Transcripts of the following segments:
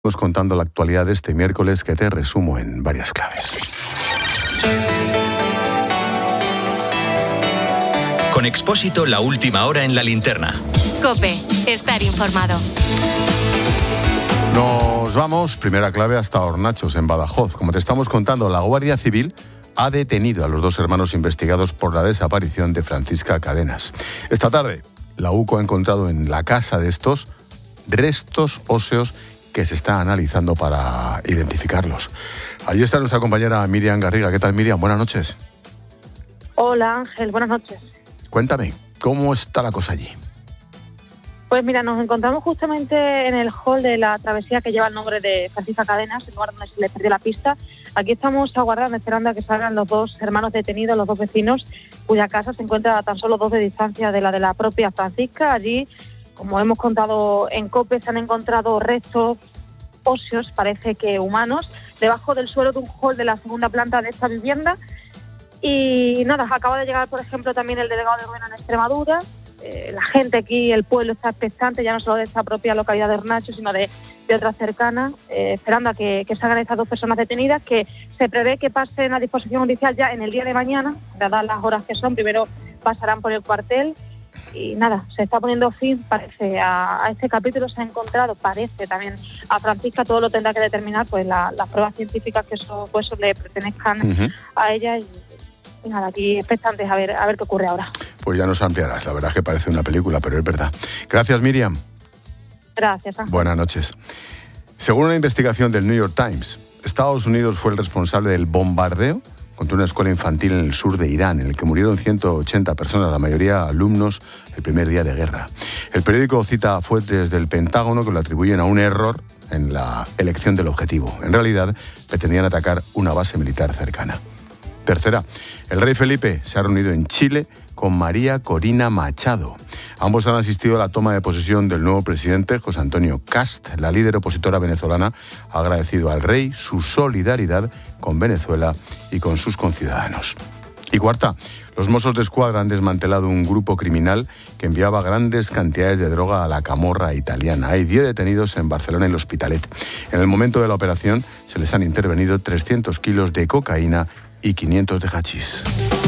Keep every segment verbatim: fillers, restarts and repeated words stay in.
Estamos contando la actualidad de este miércoles que te resumo en varias claves. Con Expósito, la última hora en la linterna. COPE, estar informado. Nos vamos, primera clave, hasta Hornachos, en Badajoz. Como te estamos contando, la Guardia Civil ha detenido a los dos hermanos investigados por la desaparición de Francisca Cadenas. Esta tarde, la U C O ha encontrado en la casa de estos restos óseos que se está analizando para identificarlos. Allí está nuestra compañera Miriam Garriga. ¿Qué tal, Miriam? Buenas noches. Hola, Ángel. Buenas noches. Cuéntame, ¿cómo está la cosa allí? Pues mira, nos encontramos justamente en el hall de la travesía que lleva el nombre de Francisca Cadenas, el lugar donde se le perdió la pista. Aquí estamos aguardando, esperando a que salgan los dos hermanos detenidos, los dos vecinos, cuya casa se encuentra a tan solo dos de distancia de la de la propia Francisca. Allí, como hemos contado en COPE, se han encontrado restos óseos, parece que humanos, debajo del suelo de un hall de la segunda planta de esta vivienda. Y nada, acaba de llegar, por ejemplo, también el delegado de gobierno en Extremadura. Eh, la gente aquí, el pueblo está expectante, ya no solo de esta propia localidad de Hornachos, sino de, de otras cercanas, eh, esperando a que, que salgan estas dos personas detenidas, que se prevé que pasen a disposición judicial ya en el día de mañana, dadas las horas que son. Primero pasarán por el cuartel. Y nada, se está poniendo fin, parece, a, a este capítulo. Se ha encontrado, parece también a Francisca. Todo lo tendrá que determinar pues la, las pruebas científicas que eso, pues, eso le pertenezcan uh-huh. a ella. Y, y nada, aquí expectantes a ver, a ver qué ocurre ahora. Pues ya nos ampliarás, la verdad es que parece una película, pero es verdad. Gracias, Miriam. Gracias, Ángel. Buenas noches. Según una investigación del New York Times, Estados Unidos fue el responsable del bombardeo contra una escuela infantil en el sur de Irán, en el que murieron ciento ochenta personas, la mayoría alumnos, el primer día de guerra. El periódico cita fuentes del Pentágono que lo atribuyen a un error en la elección del objetivo. En realidad, pretendían atacar una base militar cercana. Tercera, el rey Felipe se ha reunido en Chile con María Corina Machado. Ambos han asistido a la toma de posesión del nuevo presidente, José Antonio Kast. La líder opositora venezolana ha agradecido al rey su solidaridad con Venezuela y con sus conciudadanos. Y cuarta, los Mossos de Escuadra han desmantelado un grupo criminal que enviaba grandes cantidades de droga a la Camorra italiana. Hay diez detenidos en Barcelona y el Hospitalet. En el momento de la operación se les han intervenido trescientos kilos de cocaína y quinientos de hachís.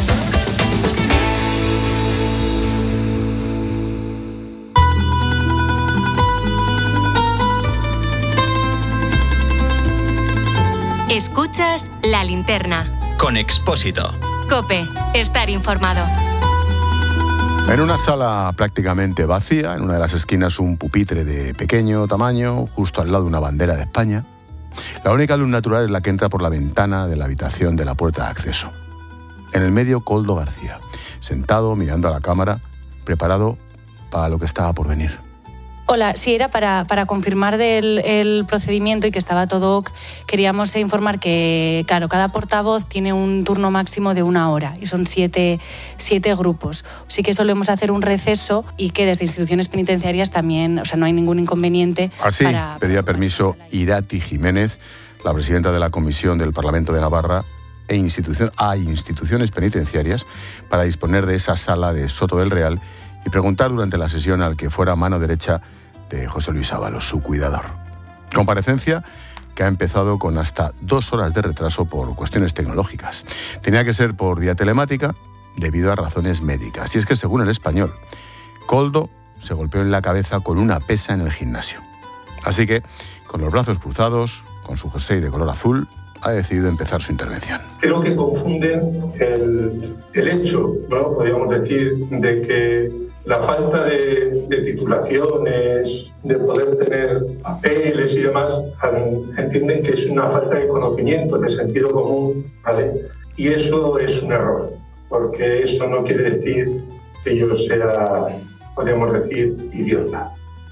Escuchas La Linterna. Con Expósito. COPE, estar informado. En una sala prácticamente vacía, en una de las esquinas un pupitre de pequeño tamaño, justo al lado de una bandera de España. La única luz natural es la que entra por la ventana de la habitación de la puerta de acceso. En el medio, Koldo García, sentado mirando a la cámara, preparado para lo que estaba por venir. Hola, sí, era para, para confirmar del el procedimiento y que estaba todo ok. Queríamos informar que, claro, cada portavoz tiene un turno máximo de una hora y son siete, siete grupos. Sí que solemos hacer un receso y que desde instituciones penitenciarias también, o sea, no hay ningún inconveniente. Así para, pedía para permiso Irati Jiménez, la presidenta de la Comisión del Parlamento de Navarra, e institución, a instituciones penitenciarias para disponer de esa sala de Soto del Real y preguntar durante la sesión al que fuera mano derecha de José Luis Ábalos, su cuidador. Comparecencia que ha empezado con hasta dos horas de retraso por cuestiones tecnológicas. Tenía que ser por vía telemática debido a razones médicas. Y es que, según El Español, Koldo se golpeó en la cabeza con una pesa en el gimnasio. Así que, con los brazos cruzados, con su jersey de color azul, ha decidido empezar su intervención. Creo que confunden el, el hecho, ¿no? Podríamos decir, de que la falta de, de titulaciones, de poder tener papeles y demás, entienden que es una falta de conocimiento, de sentido común, ¿vale? Y eso es un error, porque eso no quiere decir que yo sea, podríamos decir, idiota.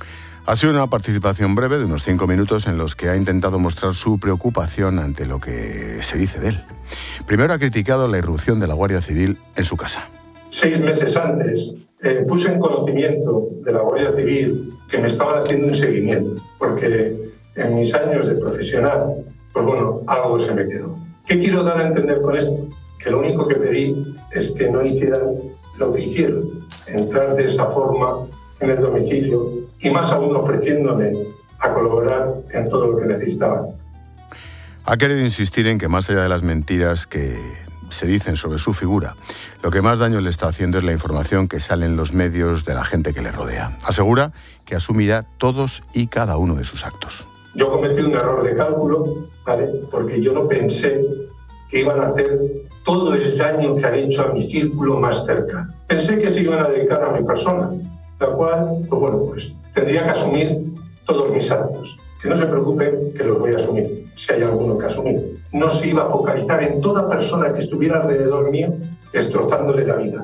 Ha sido una participación breve de unos cinco minutos en los que ha intentado mostrar su preocupación ante lo que se dice de él. Primero ha criticado la irrupción de la Guardia Civil en su casa. Seis meses antes eh, puse en conocimiento de la Guardia Civil que me estaban haciendo un seguimiento, porque en mis años de profesional, pues bueno, algo se me quedó. ¿Qué quiero dar a entender con esto? Que lo único que pedí es que no hicieran lo que hicieron, entrar de esa forma en el domicilio y más aún ofreciéndome a colaborar en todo lo que necesitaban. Ha querido insistir en que más allá de las mentiras que se dicen sobre su figura, lo que más daño le está haciendo es la información que sale en los medios de la gente que le rodea. Asegura que asumirá todos y cada uno de sus actos. Yo cometí un error de cálculo, ¿vale? Porque yo no pensé que iban a hacer todo el daño que han hecho a mi círculo más cercano. Pensé que se iban a dedicar a mi persona, la cual, pues bueno, pues tendría que asumir todos mis actos. Que no se preocupen, que los voy a asumir, si hay alguno que asumir. No se iba a focalizar en toda persona que estuviera alrededor mío, destrozándole la vida.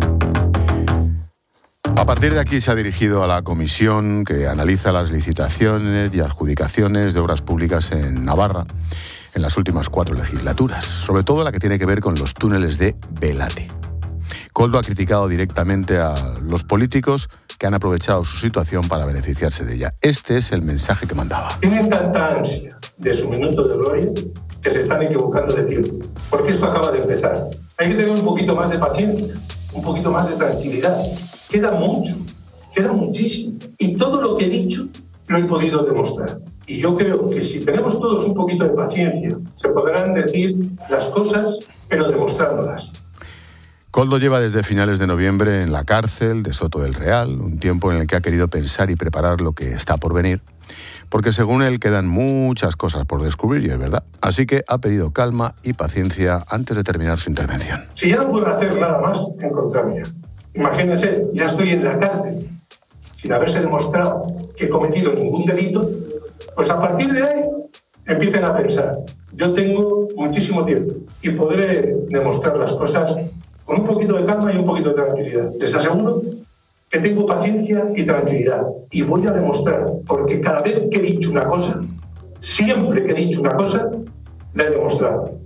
A partir de aquí se ha dirigido a la comisión que analiza las licitaciones y adjudicaciones de obras públicas en Navarra en las últimas cuatro legislaturas, sobre todo la que tiene que ver con los túneles de Belate. Koldo ha criticado directamente a los políticos que han aprovechado su situación para beneficiarse de ella. Este es el mensaje que mandaba. Tienen tanta ansia de su minuto de gloria que se están equivocando de tiempo, porque esto acaba de empezar. Hay que tener un poquito más de paciencia, un poquito más de tranquilidad. Queda mucho, queda muchísimo. Y todo lo que he dicho lo he podido demostrar. Y yo creo que si tenemos todos un poquito de paciencia, se podrán decir las cosas, pero demostrándolas. Koldo lleva desde finales de noviembre en la cárcel de Soto del Real, un tiempo en el que ha querido pensar y preparar lo que está por venir, porque según él quedan muchas cosas por descubrir, y es verdad. Así que ha pedido calma y paciencia antes de terminar su intervención. Si ya no puedo hacer nada más en contra mía, imagínense, ya estoy en la cárcel, sin haberse demostrado que he cometido ningún delito, pues a partir de ahí empiecen a pensar. Yo tengo muchísimo tiempo y podré demostrar las cosas con un poquito de calma y un poquito de tranquilidad. Les aseguro que tengo paciencia y tranquilidad. Y voy a demostrar, porque cada vez que he dicho una cosa, siempre que he dicho una cosa, la he demostrado.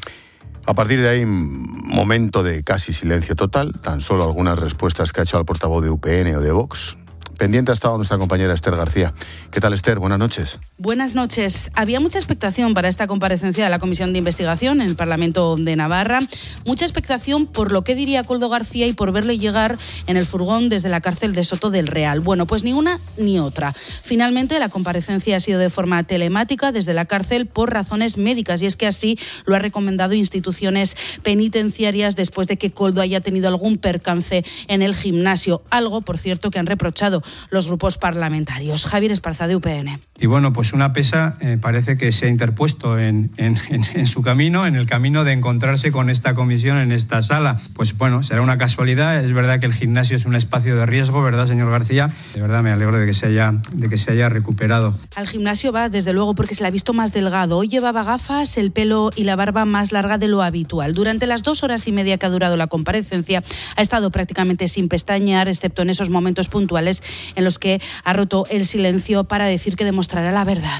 A partir de ahí, momento de casi silencio total, tan solo algunas respuestas que ha hecho al portavoz de U P N o de Vox. Pendiente ha estado nuestra compañera Esther García. ¿Qué tal, Esther? Buenas noches. Buenas noches. Había mucha expectación para esta comparecencia de la Comisión de Investigación en el Parlamento de Navarra. Mucha expectación por lo que diría Koldo García y por verle llegar en el furgón desde la cárcel de Soto del Real. Bueno, pues ni una ni otra. Finalmente, la comparecencia ha sido de forma telemática desde la cárcel por razones médicas, y es que así lo ha recomendado instituciones penitenciarias después de que Koldo haya tenido algún percance en el gimnasio. Algo, por cierto, que han reprochado los grupos parlamentarios. Javier Esparza, de U P N. Y bueno, pues una pesa eh, parece que se ha interpuesto en, en, en, en su camino, en el camino de encontrarse con esta comisión en esta sala. Pues bueno, será una casualidad. Es verdad que el gimnasio es un espacio de riesgo, ¿verdad, señor García? De verdad me alegro de que se haya, de que se haya recuperado. Al gimnasio va, desde luego, porque se le ha visto más delgado. Hoy llevaba gafas, el pelo y la barba más larga de lo habitual. Durante las dos horas y media que ha durado la comparecencia, ha estado prácticamente sin pestañear, excepto en esos momentos puntuales en los que ha roto el silencio para decir que demostrará la verdad.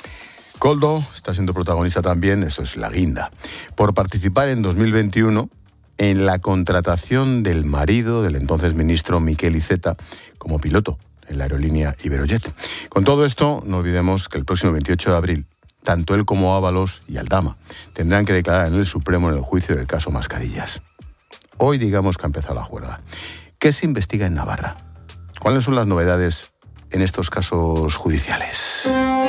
Koldo está siendo protagonista también, esto es la guinda, por participar en dos mil veintiuno en la contratación del marido del entonces ministro Miquel Iceta como piloto en la aerolínea Iberojet. Con todo esto, no olvidemos que el próximo veintiocho de abril, tanto él como Ábalos y Aldama tendrán que declarar en el Supremo en el juicio del caso Mascarillas. Hoy digamos que ha empezado la juerga. ¿Qué se investiga en Navarra? ¿Cuáles son las novedades en estos casos judiciales?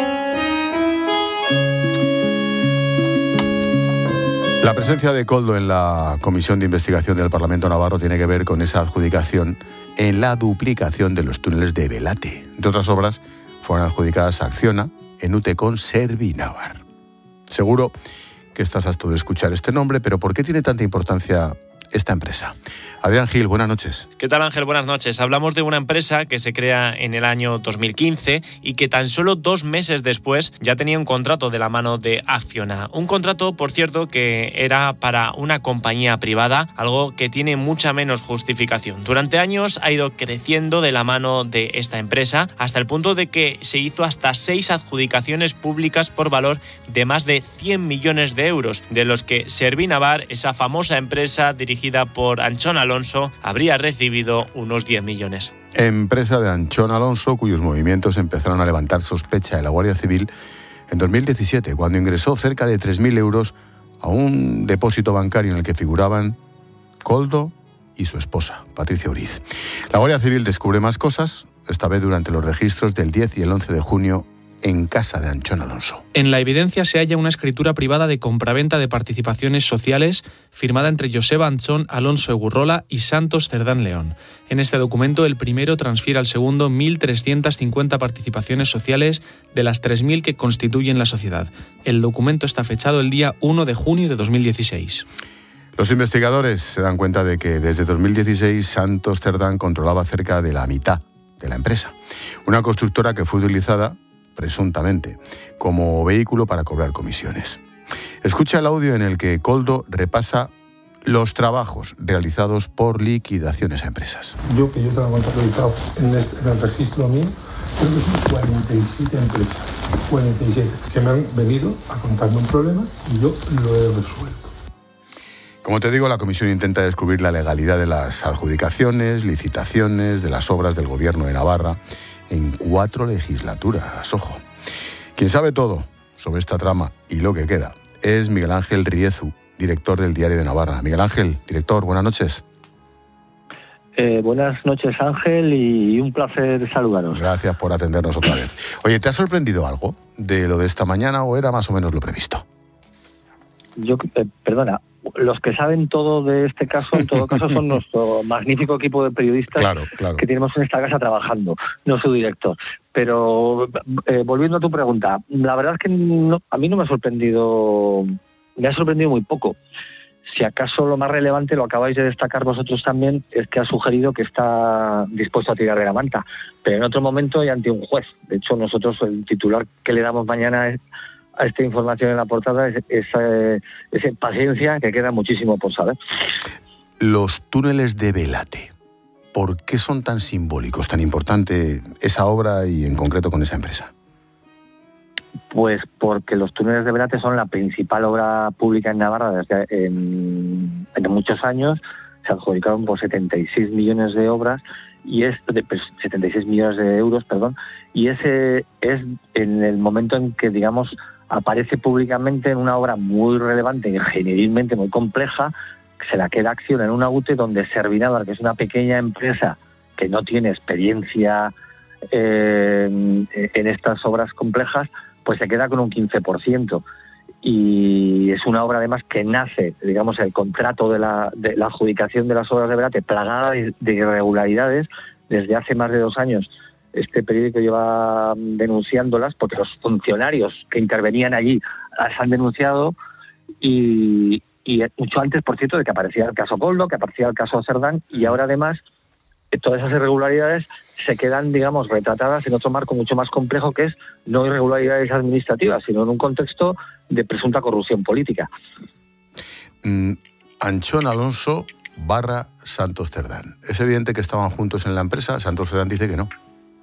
La presencia de Koldo en la Comisión de Investigación del Parlamento Navarro tiene que ver con esa adjudicación en la duplicación de los túneles de Belate. Entre otras obras, fueron adjudicadas a Acciona, Enutecon, Servinavar. Seguro que estás harto de escuchar este nombre, pero ¿por qué tiene tanta importancia esta empresa? Adrián Gil, buenas noches. ¿Qué tal, Ángel? Buenas noches. Hablamos de una empresa que se crea en el año dos mil quince y que tan solo dos meses después ya tenía un contrato de la mano de Acciona. Un contrato, por cierto, que era para una compañía privada, algo que tiene mucha menos justificación. Durante años ha ido creciendo de la mano de esta empresa hasta el punto de que se hizo hasta seis adjudicaciones públicas por valor de más de cien millones de euros, de los que Servinavar, esa famosa empresa dirigida por Anchón Alonso, Alonso habría recibido unos diez millones. Empresa de Anchón Alonso, cuyos movimientos empezaron a levantar sospecha de la Guardia Civil en dos mil diecisiete, cuando ingresó cerca de tres mil euros a un depósito bancario en el que figuraban Koldo y su esposa, Patricia Uriz. La Guardia Civil descubre más cosas, esta vez durante los registros del diez y el once de junio en casa de Anchón Alonso. En la evidencia se halla una escritura privada de compraventa de participaciones sociales firmada entre Joseba Anchón Alonso Egurrola y Santos Cerdán León. En este documento, el primero transfiere al segundo mil trescientas cincuenta participaciones sociales de las tres mil que constituyen la sociedad. El documento está fechado el día uno de junio de dos mil dieciséis. Los investigadores se dan cuenta de que desde dos mil dieciséis Santos Cerdán controlaba cerca de la mitad de la empresa. Una constructora que fue utilizada, presuntamente, como vehículo para cobrar comisiones. Escucha el audio en el que Koldo repasa los trabajos realizados por liquidaciones a empresas. Yo, que yo tengo contabilizado en, este, en el registro mío, creo que son cuarenta y siete empresas, cuarenta y siete, que me han venido a contarme un problema y yo lo he resuelto. Como te digo, la comisión intenta descubrir la legalidad de las adjudicaciones, licitaciones, de las obras del gobierno de Navarra en cuatro legislaturas, ojo. Quien sabe todo sobre esta trama y lo que queda es Miguel Ángel Riezu, director del Diario de Navarra. Miguel Ángel, director, buenas noches. Eh, buenas noches, Ángel, y un placer saludaros. Gracias por atendernos otra vez. Oye, ¿te ha sorprendido algo de lo de esta mañana o era más o menos lo previsto? Yo, eh, perdona, los que saben todo de este caso, en todo caso, son nuestro magnífico equipo de periodistas claro, claro. que tenemos en esta casa trabajando, no su director. Pero, eh, volviendo a tu pregunta, la verdad es que no, a mí no me ha sorprendido, me ha sorprendido muy poco. Si acaso lo más relevante, lo acabáis de destacar vosotros también, es que ha sugerido que está dispuesto a tirar de la manta, pero en otro momento y ante un juez. De hecho, nosotros el titular que le damos mañana es, a esta información en la portada es esa, esa paciencia que queda muchísimo por saber. Los túneles de Velate, ¿por qué son tan simbólicos, tan importante esa obra y en concreto con esa empresa? Pues porque los túneles de Velate son la principal obra pública en Navarra desde en, en muchos años. Se adjudicaron por setenta y seis millones de obras y es de setenta y seis millones de euros, perdón, y ese es en el momento en que, digamos, aparece públicamente en una obra muy relevante, ingenierilmente muy compleja, que se la queda Acciona en una U T E donde Servinavar, que es una pequeña empresa que no tiene experiencia eh, en estas obras complejas, pues se queda con un quince por ciento. Y es una obra además que nace, digamos, el contrato de la, de la adjudicación de las obras de Velate plagada de, de irregularidades desde hace más de dos años. Este periódico lleva denunciándolas porque los funcionarios que intervenían allí las han denunciado y, y mucho antes, por cierto, de que aparecía el caso Koldo, que aparecía el caso Cerdán, y ahora además todas esas irregularidades se quedan, digamos, retratadas en otro marco mucho más complejo, que es no irregularidades administrativas, sino en un contexto de presunta corrupción política. Mm, Anchón Alonso barra Santos Cerdán. Es evidente que estaban juntos en la empresa. Santos Cerdán dice que no.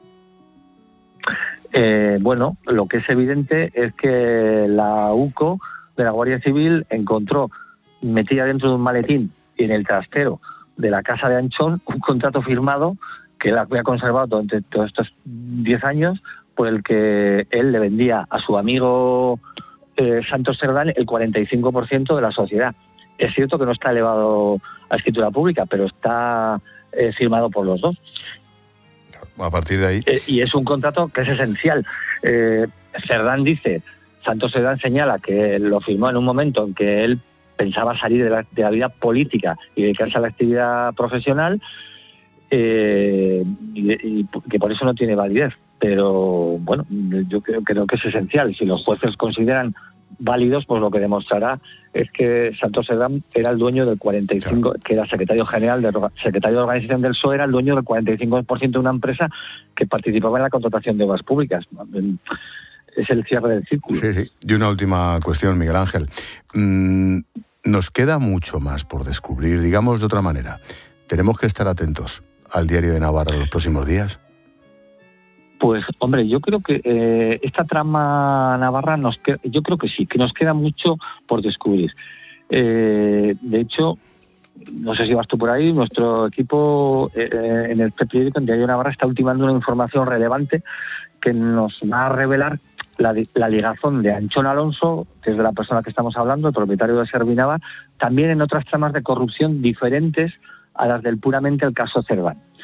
Eh, bueno, lo que es evidente es que la U C O de la Guardia Civil encontró metida dentro de un maletín y en el trastero de la casa de Anchón un contrato firmado que él había conservado durante todos estos diez años, por el que él le vendía a su amigo eh, Santos Cerdán el cuarenta y cinco por ciento de la sociedad. Es cierto que no está elevado a escritura pública, pero está eh, firmado por los dos. A partir de ahí... Eh, y es un contrato que es esencial. Eh, Cerdán dice, Santos Cerdán señala que lo firmó en un momento en que él pensaba salir de la, de la vida política y dedicarse a la actividad profesional, eh, y, y que por eso no tiene validez. Pero bueno, yo creo, creo que es esencial. Si los jueces consideran válidos, pues lo que demostrará es que Santos Cerdán era el dueño del cuarenta y cinco por ciento, claro, que era secretario general, de, secretario de organización del P S O E, era el dueño del cuarenta y cinco por ciento de una empresa que participaba en la contratación de obras públicas. Es el cierre del círculo. Sí, sí. Y una última cuestión, Miguel Ángel. Mm, nos queda mucho más por descubrir, digamos de otra manera. ¿Tenemos que estar atentos al Diario de Navarra en los próximos días? Pues, hombre, yo creo que eh, esta trama navarra, nos queda, yo creo que sí, que nos queda mucho por descubrir. Eh, de hecho, no sé si vas tú por ahí, nuestro equipo eh, en el periódico, en Diario Navarra, está ultimando una información relevante que nos va a revelar la, la ligazón de Anchón Alonso, que es de la persona que estamos hablando, el propietario de Servinavar, también en otras tramas de corrupción diferentes a las del puramente el caso Cerdán.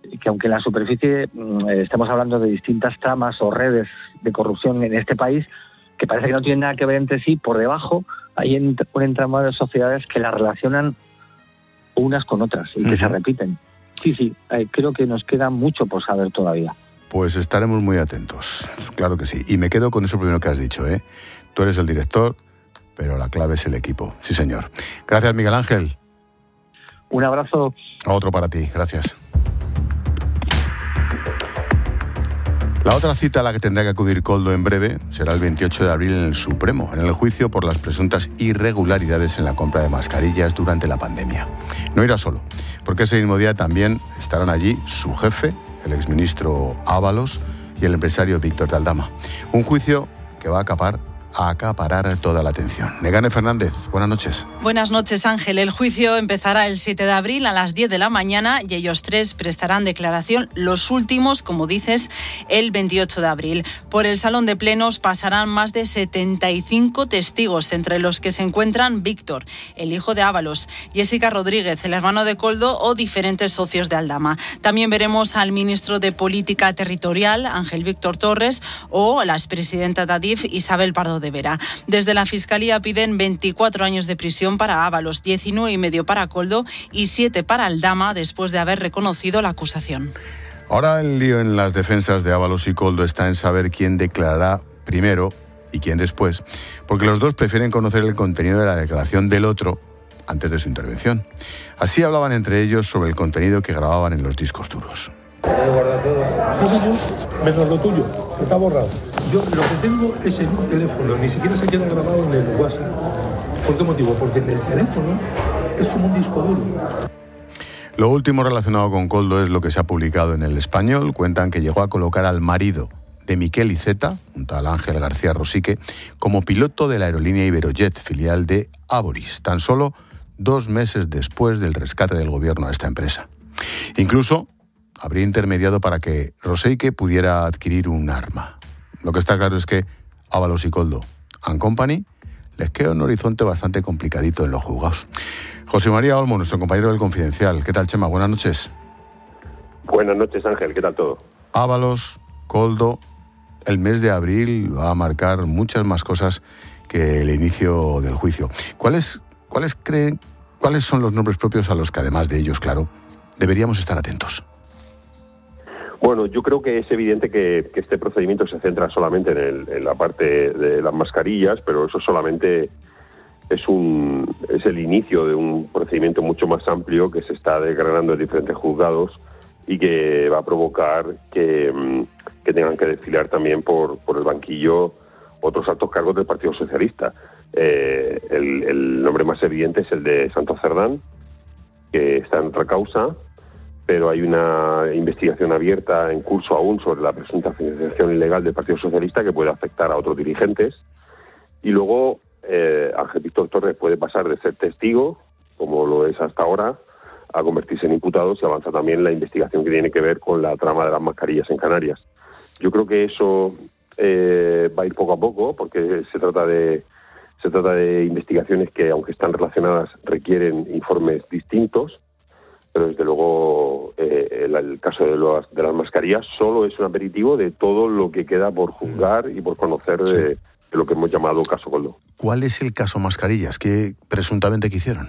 que aunque en la superficie eh, estamos hablando de distintas tramas o redes de corrupción en este país, que parece que no tienen nada que ver entre sí, por debajo hay un entramado de sociedades que las relacionan unas con otras y que uh-huh. se repiten. Sí, sí, eh, creo que nos queda mucho por saber todavía. Pues estaremos muy atentos, claro que sí. Y me quedo con eso primero que has dicho, ¿eh? Tú eres el director, pero la clave es el equipo. Sí, señor. Gracias, Miguel Ángel. Un abrazo. Otro para ti, gracias. La otra cita a la que tendrá que acudir Koldo en breve será el veintiocho de abril en el Supremo, en el juicio por las presuntas irregularidades en la compra de mascarillas durante la pandemia. No irá solo, porque ese mismo día también estarán allí su jefe, el exministro Ábalos, y el empresario Víctor de Aldama. Un juicio que va a acaparar a acaparar toda la atención. Negane Fernández, buenas noches. Buenas noches, Ángel. El juicio empezará el siete de abril a las diez de la mañana y ellos tres prestarán declaración, los últimos, como dices, el veintiocho de abril. Por el salón de plenos pasarán más de setenta y cinco testigos, entre los que se encuentran Víctor, el hijo de Ábalos, Jessica Rodríguez, el hermano de Koldo o diferentes socios de Aldama. También veremos al ministro de Política Territorial, Ángel Víctor Torres, o la expresidenta de Adif, Isabel Pardo de Vera. Desde la Fiscalía piden veinticuatro años de prisión para Ábalos, diecinueve y medio para Koldo y siete para Aldama, después de haber reconocido la acusación. Ahora el lío en las defensas de Ábalos y Koldo está en saber quién declarará primero y quién después, porque los dos prefieren conocer el contenido de la declaración del otro antes de su intervención. Así hablaban entre ellos sobre el contenido que grababan en los discos duros. He guardado todo, menos lo tuyo, que está borrado. Yo lo que tengo es en un teléfono, ni siquiera se queda grabado en el WhatsApp. ¿Por qué motivo? Porque en el teléfono es como un disco duro. Lo último relacionado con Koldo es lo que se ha publicado en El Español. Cuentan que llegó a colocar al marido de Miquel Iceta, un tal Ángel García Rosique, como piloto de la aerolínea Iberojet, filial de Aboris, tan solo dos meses después del rescate del gobierno a esta empresa. Incluso habría intermediado para que Rosique pudiera adquirir un arma. Lo que está claro es que Ábalos y Koldo and Company les queda un horizonte bastante complicadito en los juzgados. José María Olmo, nuestro compañero del Confidencial. ¿Qué tal, Chema? Buenas noches. Buenas noches, Ángel. ¿Qué tal todo? Ábalos, Koldo, el mes de abril va a marcar muchas más cosas que el inicio del juicio. ¿Cuáles, cuáles creen, cuáles son los nombres propios a los que, además de ellos, claro, deberíamos estar atentos? Bueno, yo creo que es evidente que, que este procedimiento se centra solamente en, el, en la parte de las mascarillas, pero eso solamente es un es el inicio de un procedimiento mucho más amplio que se está desgranando en diferentes juzgados y que va a provocar que, que tengan que desfilar también por, por el banquillo otros altos cargos del Partido Socialista. Eh, el, el nombre más evidente es el de Santos Cerdán, que está en otra causa, pero hay una investigación abierta en curso aún sobre la presunta financiación ilegal del Partido Socialista que puede afectar a otros dirigentes. Y luego eh, Ángel Víctor Torres puede pasar de ser testigo, como lo es hasta ahora, a convertirse en imputado si avanza también la investigación que tiene que ver con la trama de las mascarillas en Canarias. Yo creo que eso eh, va a ir poco a poco, porque se trata de se trata de investigaciones que, aunque están relacionadas, requieren informes distintos. Pero desde luego eh, el, el caso de, los, de las mascarillas solo es un aperitivo de todo lo que queda por juzgar y por conocer de, de lo que hemos llamado caso Koldo. ¿Cuál es el caso mascarillas? ¿Qué presuntamente que hicieron?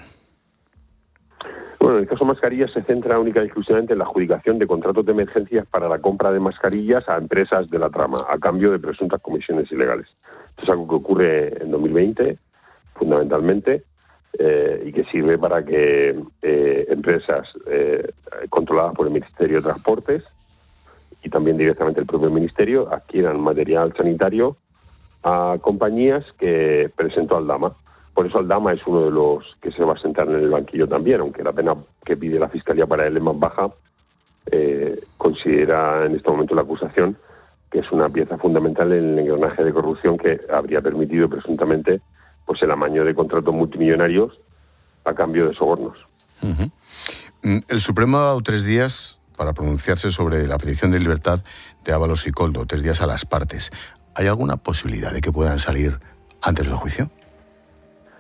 Bueno, el caso mascarillas se centra única y exclusivamente en la adjudicación de contratos de emergencias para la compra de mascarillas a empresas de la trama, a cambio de presuntas comisiones ilegales. Esto es algo que ocurre en dos mil veinte, fundamentalmente, Eh, y que sirve para que eh, empresas eh, controladas por el Ministerio de Transportes y también directamente el propio Ministerio adquieran material sanitario a compañías que presentó Aldama. Por eso Aldama es uno de los que se va a sentar en el banquillo también, aunque la pena que pide la Fiscalía para él es más baja. Eh, considera en este momento la acusación que es una pieza fundamental en el engranaje de corrupción que habría permitido presuntamente pues el amaño de contratos multimillonarios a cambio de sobornos. Uh-huh. El Supremo ha dado tres días para pronunciarse sobre la petición de libertad de Ábalos y Koldo, tres días a las partes. ¿Hay alguna posibilidad de que puedan salir antes del juicio?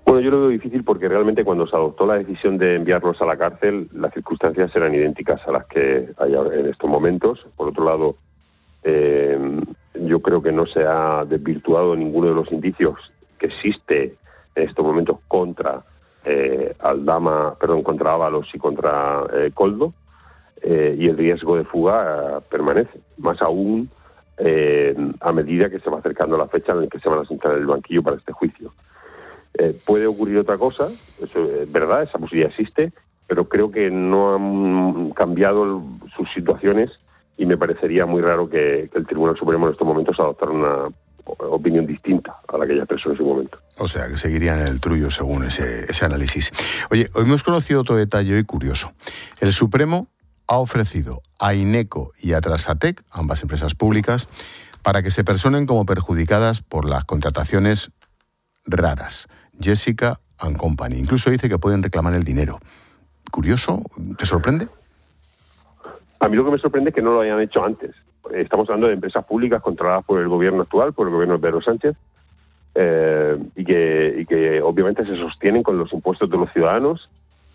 Bueno, yo lo veo difícil porque realmente cuando se adoptó la decisión de enviarlos a la cárcel, las circunstancias eran idénticas a las que hay ahora en estos momentos. Por otro lado, eh, yo creo que no se ha desvirtuado ninguno de los indicios que existe en estos momentos contra eh, Aldama, perdón, contra Ábalos y contra eh, Koldo, eh, y el riesgo de fuga eh, permanece. Más aún eh, a medida que se va acercando la fecha en la que se van a sentar en el banquillo para este juicio. Eh, puede ocurrir otra cosa, eso es verdad, esa posibilidad existe, pero creo que no han cambiado el, sus situaciones y me parecería muy raro que, que el Tribunal Supremo en estos momentos adoptara una opinión distinta a la que ya expresó en su momento. O sea, que seguirían en el trullo según ese, ese análisis. Oye, hoy hemos conocido otro detalle hoy curioso. El Supremo ha ofrecido a Ineco y a Transatec, ambas empresas públicas, para que se personen como perjudicadas por las contrataciones raras. Jessica and Company. Incluso dice que pueden reclamar el dinero. Curioso, ¿te sorprende? A mí lo que me sorprende es que no lo hayan hecho antes. Estamos hablando de empresas públicas controladas por el gobierno actual, por el gobierno de Pedro Sánchez, eh, y, que, y que obviamente se sostienen con los impuestos de los ciudadanos.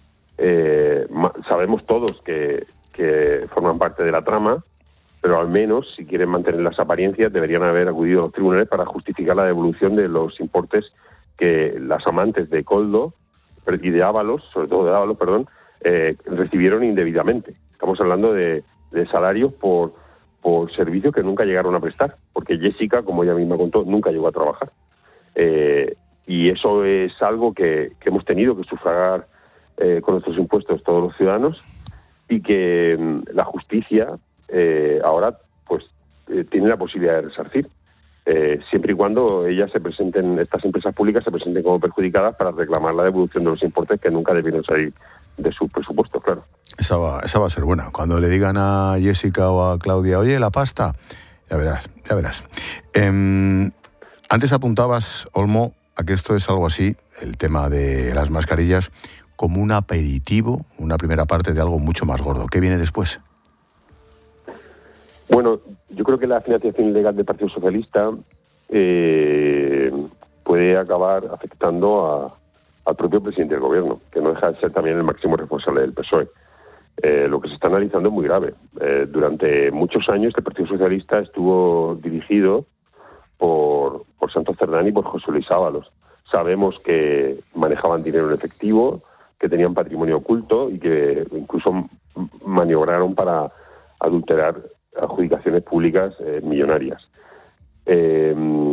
Eh, sabemos todos que, que forman parte de la trama, pero al menos, si quieren mantener las apariencias, deberían haber acudido a los tribunales para justificar la devolución de los importes que las amantes de Koldo y de Ábalos, sobre todo de Ábalos, perdón, eh, recibieron indebidamente. Estamos hablando de, de salarios por, por servicios que nunca llegaron a prestar, porque Jessica, como ella misma contó, nunca llegó a trabajar. Eh, y eso es algo que, que hemos tenido que sufragar eh, con nuestros impuestos todos los ciudadanos, y que mm, la justicia eh, ahora pues eh, tiene la posibilidad de resarcir. Eh, siempre y cuando ellas se presenten, estas empresas públicas se presenten como perjudicadas para reclamar la devolución de los importes que nunca debieron salir de sus presupuestos, claro. Esa va, esa va a ser buena. Cuando le digan a Jessica o a Claudia, oye, la pasta, ya verás, ya verás. Eh, antes apuntabas, Olmo, a que esto es algo así, el tema de las mascarillas, como un aperitivo, una primera parte de algo mucho más gordo. ¿Qué viene después? Bueno, yo creo que la financiación ilegal del Partido Socialista eh, puede acabar afectando a, al propio presidente del Gobierno, que no deja de ser también el máximo responsable del P S O E. Eh, lo que se está analizando es muy grave. Eh, durante muchos años el Partido Socialista estuvo dirigido por, por Santos Cerdán y por José Luis Ábalos. Sabemos que manejaban dinero en efectivo, que tenían patrimonio oculto y que incluso maniobraron para adulterar adjudicaciones públicas eh, millonarias. Eh,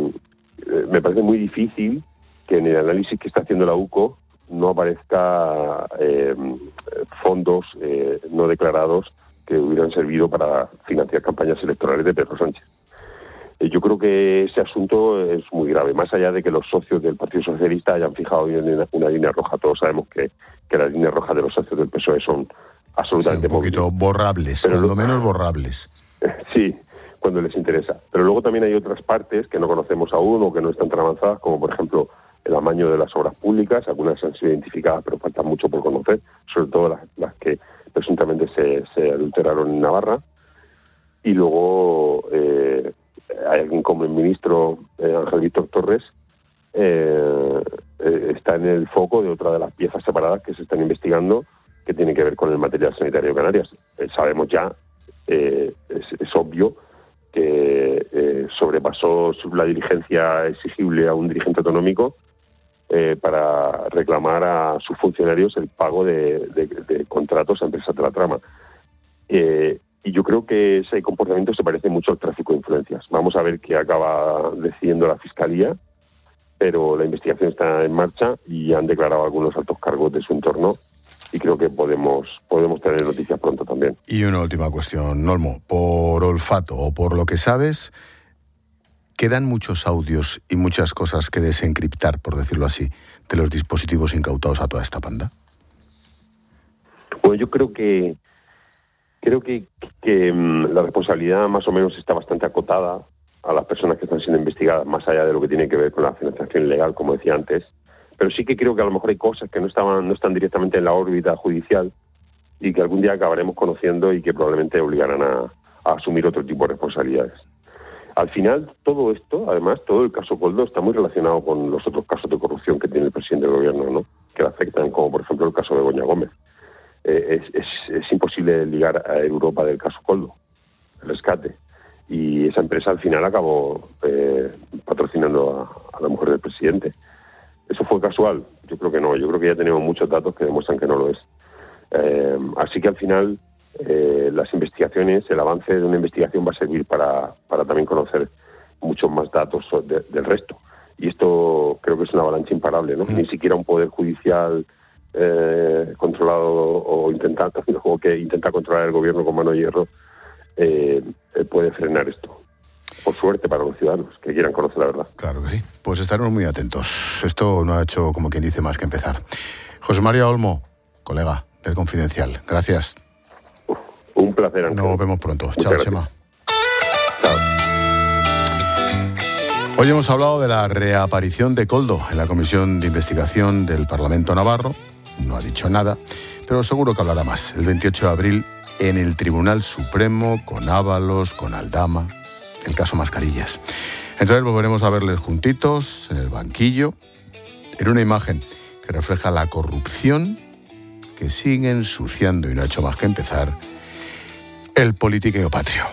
me parece muy difícil que en el análisis que está haciendo la U C O no aparezca eh, fondos eh, no declarados que hubieran servido para financiar campañas electorales de Pedro Sánchez. Eh, yo creo que ese asunto es muy grave, más allá de que los socios del Partido Socialista hayan fijado una, una línea roja. Todos sabemos que, que las líneas rojas de los socios del P S O E son absolutamente sí, un poquito móviles. borrables, pero cuando lo menos borrables. Sí, cuando les interesa. Pero luego también hay otras partes que no conocemos aún o que no están tan avanzadas, como por ejemplo el amaño de las obras públicas. Algunas han sido identificadas, pero falta mucho por conocer, sobre todo las, las que presuntamente se, se adulteraron en Navarra. Y luego eh, hay alguien como el ministro eh, Ángel Víctor Torres, eh, eh, está en el foco de otra de las piezas separadas que se están investigando, que tiene que ver con el material sanitario de Canarias. Eh, sabemos ya, eh, es, es obvio, que eh, sobrepasó la diligencia exigible a un dirigente autonómico eh, para reclamar a sus funcionarios el pago de, de, de contratos a empresas de la trama. Eh, y yo creo que ese comportamiento se parece mucho al tráfico de influencias. Vamos a ver qué acaba decidiendo la Fiscalía, pero la investigación está en marcha y han declarado algunos altos cargos de su entorno, y creo que podemos podemos tener noticias pronto también. Y una última cuestión, Olmo, por olfato o por lo que sabes, ¿quedan muchos audios y muchas cosas que desencriptar, por decirlo así, de los dispositivos incautados a toda esta panda? Bueno, yo creo que creo que, que um, la responsabilidad más o menos está bastante acotada a las personas que están siendo investigadas, más allá de lo que tiene que ver con la financiación ilegal, como decía antes. Pero sí que creo que a lo mejor hay cosas que no estaban no están directamente en la órbita judicial y que algún día acabaremos conociendo y que probablemente obligarán a, a asumir otro tipo de responsabilidades. Al final, todo esto, además, todo el caso Koldo está muy relacionado con los otros casos de corrupción que tiene el presidente del gobierno, ¿no? Que le afectan, como por ejemplo el caso de Begoña Gómez. Eh, es, es, es imposible ligar a Europa del caso Koldo, el rescate. Y esa empresa al final acabó eh, patrocinando a, a la mujer del presidente. ¿Eso fue casual? Yo creo que no. Yo creo que ya tenemos muchos datos que demuestran que no lo es. Eh, así que al final eh, las investigaciones, el avance de una investigación va a servir para, para también conocer muchos más datos de, del resto. Y esto creo que es una avalancha imparable, ¿no? Mm. Ni siquiera un poder judicial eh, controlado o, intentando, o que intenta controlar el gobierno con mano de hierro eh, puede frenar esto. Por suerte para los ciudadanos que quieran conocer la verdad. Claro que sí. Pues estaremos muy atentos. Esto no ha hecho, como quien dice, más que empezar. José María Olmo, colega del Confidencial. Gracias. Un placer, Ángel. Nos vemos pronto. Muchas Chao, gracias. Chema. Chao. Hoy hemos hablado de la reaparición de Koldo en la Comisión de Investigación del Parlamento Navarro. No ha dicho nada, pero seguro que hablará más. El veintiocho de abril en el Tribunal Supremo, con Ábalos, con Aldama, el caso Mascarillas. Entonces volveremos a verles juntitos en el banquillo, en una imagen que refleja la corrupción que sigue ensuciando, y no ha hecho más que empezar, el politiqueo patrio.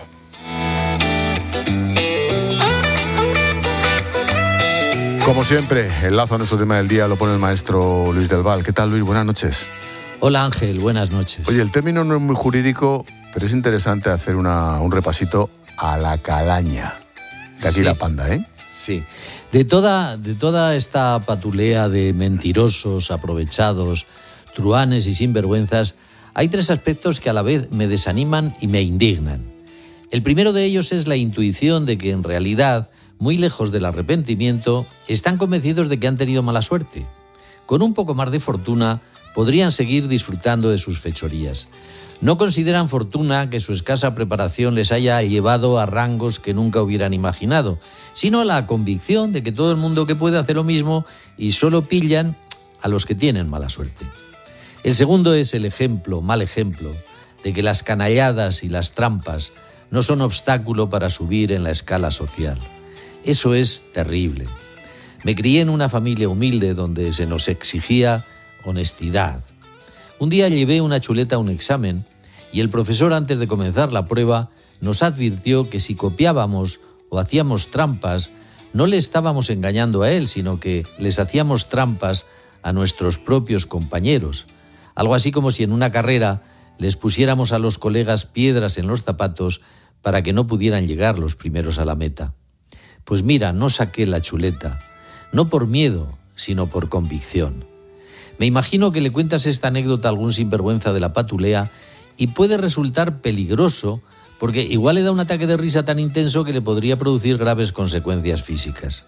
Como siempre, el lazo a nuestro tema del día lo pone el maestro Luis del Val. ¿Qué tal, Luis? Buenas noches. Hola, Ángel. Buenas noches. Oye, el término no es muy jurídico, pero es interesante hacer una, un repasito a la calaña. De aquí sí. La panda, ¿eh? Sí. De toda, de toda esta patulea de mentirosos, aprovechados, truanes y sinvergüenzas, hay tres aspectos que a la vez me desaniman y me indignan. El primero de ellos es la intuición de que en realidad, muy lejos del arrepentimiento, están convencidos de que han tenido mala suerte. Con un poco más de fortuna, podrían seguir disfrutando de sus fechorías. No consideran fortuna que su escasa preparación les haya llevado a rangos que nunca hubieran imaginado, sino la convicción de que todo el mundo que puede hace lo mismo y solo pillan a los que tienen mala suerte. El segundo es el ejemplo, mal ejemplo, de que las canalladas y las trampas no son obstáculo para subir en la escala social. Eso es terrible. Me crié en una familia humilde donde se nos exigía honestidad. Un día llevé una chuleta a un examen y el profesor, antes de comenzar la prueba, nos advirtió que si copiábamos o hacíamos trampas, no le estábamos engañando a él, sino que les hacíamos trampas a nuestros propios compañeros. Algo así como si en una carrera les pusiéramos a los colegas piedras en los zapatos para que no pudieran llegar los primeros a la meta. Pues mira, no saqué la chuleta, no por miedo, sino por convicción. Me imagino que le cuentas esta anécdota a algún sinvergüenza de la patulea y puede resultar peligroso porque igual le da un ataque de risa tan intenso que le podría producir graves consecuencias físicas.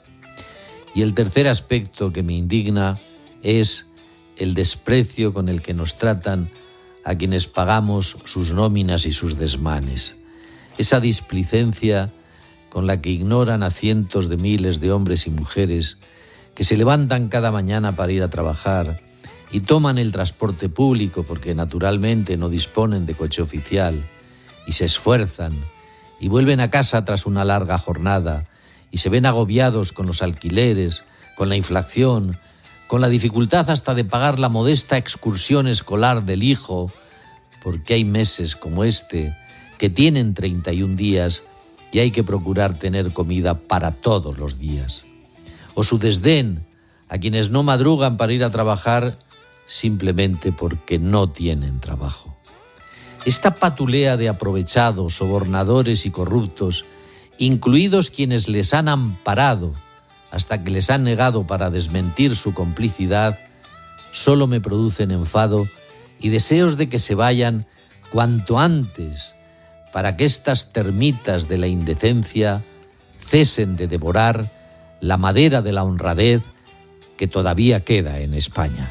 Y el tercer aspecto que me indigna es el desprecio con el que nos tratan a quienes pagamos sus nóminas y sus desmanes. Esa displicencia con la que ignoran a cientos de miles de hombres y mujeres que se levantan cada mañana para ir a trabajar y toman el transporte público porque naturalmente no disponen de coche oficial y se esfuerzan y vuelven a casa tras una larga jornada y se ven agobiados con los alquileres, con la inflación, con la dificultad hasta de pagar la modesta excursión escolar del hijo, porque hay meses como este que tienen treinta y un días y hay que procurar tener comida para todos los días. O su desdén a quienes no madrugan para ir a trabajar simplemente porque no tienen trabajo. Esta patulea de aprovechados, sobornadores y corruptos, incluidos quienes les han amparado hasta que les han negado para desmentir su complicidad, solo me producen enfado y deseos de que se vayan cuanto antes para que estas termitas de la indecencia cesen de devorar la madera de la honradez que todavía queda en España.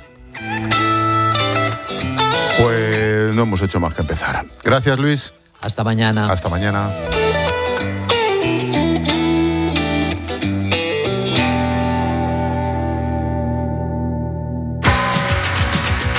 Pues no hemos hecho más que empezar. Gracias, Luis. Hasta mañana. Hasta mañana.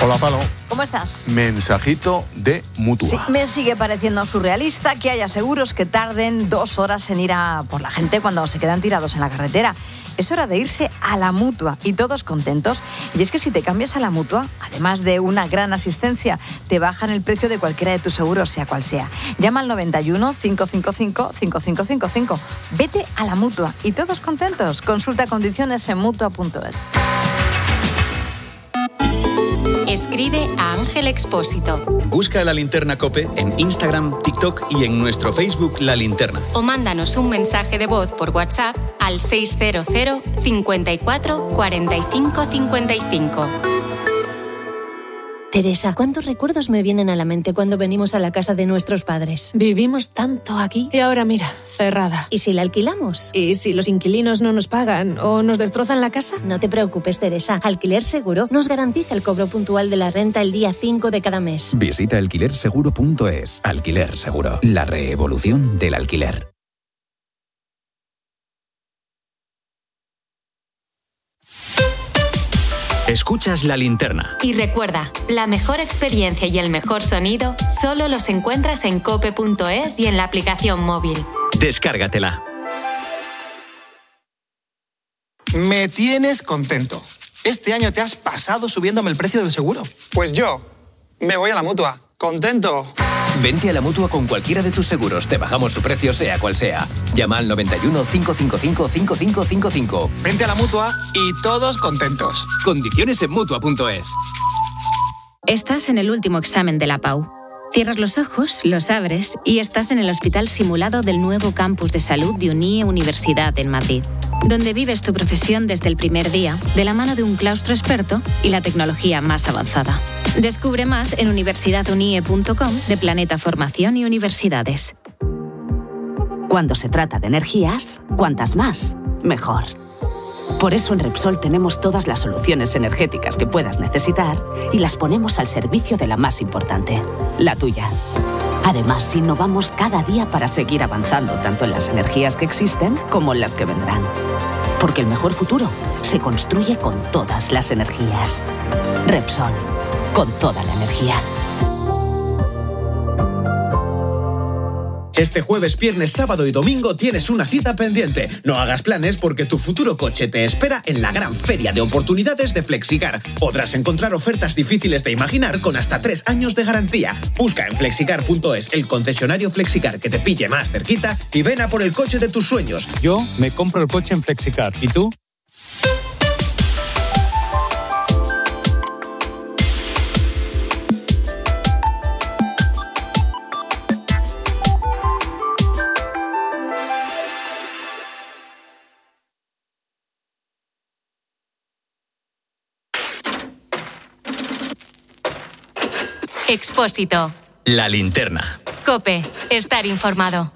Hola, Palo. ¿Cómo estás? Mensajito de Mutua. Sí, me sigue pareciendo surrealista que haya seguros que tarden dos horas en ir a por la gente cuando se quedan tirados en la carretera. Es hora de irse a la Mutua y todos contentos. Y es que si te cambias a la Mutua, además de una gran asistencia, te bajan el precio de cualquiera de tus seguros, sea cual sea. Llama al noventa y uno, cinco cinco cinco, cinco cinco cinco cinco. Vete a la Mutua y todos contentos. Consulta condiciones en mutua punto es. Escribe a Ángel Expósito. Busca La Linterna COPE en Instagram, TikTok y en nuestro Facebook La Linterna. O mándanos un mensaje de voz por WhatsApp al seiscientos cincuenta y cuatro cuarenta y cinco cincuenta y cinco. Teresa, ¿cuántos recuerdos me vienen a la mente cuando venimos a la casa de nuestros padres? Vivimos tanto aquí y ahora mira, cerrada. ¿Y si la alquilamos? ¿Y si los inquilinos no nos pagan o nos destrozan la casa? No te preocupes, Teresa. Alquiler Seguro nos garantiza el cobro puntual de la renta el día cinco de cada mes. Visita alquiler seguro punto es. Alquiler Seguro, la revolución del alquiler. Escuchas La Linterna. Y recuerda, la mejor experiencia y el mejor sonido solo los encuentras en cope punto es y en la aplicación móvil. Descárgatela. Me tienes contento. Este año te has pasado subiéndome el precio del seguro. Pues yo me voy a la Mutua. Contento. Vente a la Mutua con cualquiera de tus seguros. Te bajamos su precio sea cual sea. Llama al noventa y uno, cinco cinco cinco, cinco cinco cinco cinco. Vente a la Mutua y todos contentos. Condiciones en mutua punto es. Estás en el último examen de la P A U. Cierras los ojos, los abres y estás en el hospital simulado del nuevo campus de salud de Unie Universidad en Madrid, donde vives tu profesión desde el primer día, de la mano de un claustro experto y la tecnología más avanzada. Descubre más en universidad unie punto com de Planeta Formación y Universidades. Cuando se trata de energías, cuantas más, mejor. Por eso en Repsol tenemos todas las soluciones energéticas que puedas necesitar y las ponemos al servicio de la más importante, la tuya. Además, innovamos cada día para seguir avanzando tanto en las energías que existen como en las que vendrán. Porque el mejor futuro se construye con todas las energías. Repsol, con toda la energía. Este jueves, viernes, sábado y domingo tienes una cita pendiente. No hagas planes porque tu futuro coche te espera en la gran feria de oportunidades de Flexicar. Podrás encontrar ofertas difíciles de imaginar con hasta tres años de garantía. Busca en flexicar punto es el concesionario Flexicar que te pille más cerquita y ven a por el coche de tus sueños. Yo me compro el coche en Flexicar. ¿Y tú? Expósito. La Linterna. COPE. Estar informado.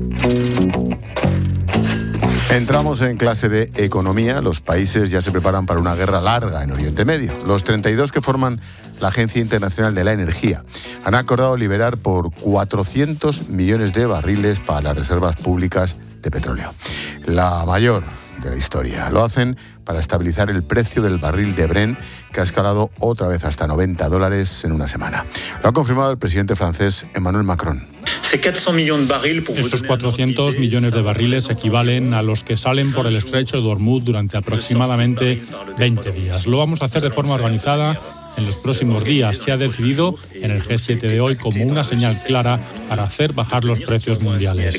Entramos en clase de economía. Los países ya se preparan para una guerra larga en Oriente Medio. Los treinta y dos que forman la Agencia Internacional de la Energía han acordado liberar por cuatrocientos millones de barriles para las reservas públicas de petróleo. La mayor de la historia. Lo hacen para estabilizar el precio del barril de Brent, que ha escalado otra vez hasta noventa dólares en una semana. Lo ha confirmado el presidente francés Emmanuel Macron. Esos cuatrocientos millones de barriles equivalen a los que salen por el estrecho de Hormuz durante aproximadamente veinte días. Lo vamos a hacer de forma organizada en los próximos días. Se ha decidido en el G siete de hoy como una señal clara para hacer bajar los precios mundiales.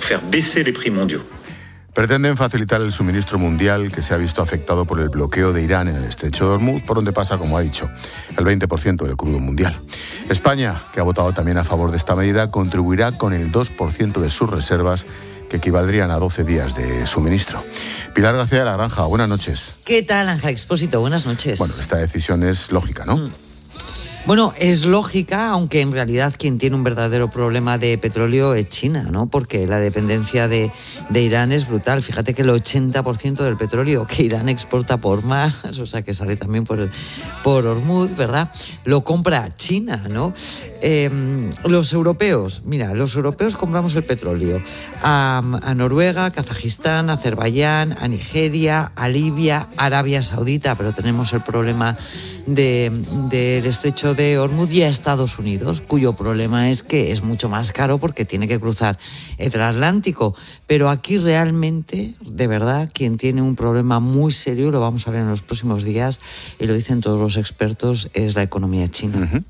Pretenden facilitar el suministro mundial que se ha visto afectado por el bloqueo de Irán en el estrecho de Hormuz, por donde pasa, como ha dicho, el veinte por ciento del crudo mundial. España, que ha votado también a favor de esta medida, contribuirá con el dos por ciento de sus reservas, que equivaldrían a doce días de suministro. Pilar García de la Granja, buenas noches. ¿Qué tal, Ángel Expósito? Buenas noches. Bueno, esta decisión es lógica, ¿no? Mm. Bueno, es lógica, aunque en realidad quien tiene un verdadero problema de petróleo es China, ¿no? Porque la dependencia de, de Irán es brutal. Fíjate que el ochenta por ciento del petróleo que Irán exporta por mar, o sea, que sale también por, el, por Hormuz, ¿verdad?, lo compra China, ¿no? Eh, los europeos, mira, los europeos compramos el petróleo a, a Noruega, a Kazajistán, a Azerbaiyán, a Nigeria, a Libia, a Arabia Saudita, pero tenemos el problema de, del estrecho de Hormuz y a Estados Unidos, cuyo problema es que es mucho más caro porque tiene que cruzar el Atlántico. Pero aquí realmente, de verdad, quien tiene un problema muy serio, lo vamos a ver en los próximos días, y lo dicen todos los expertos, es la economía china. Uh-huh.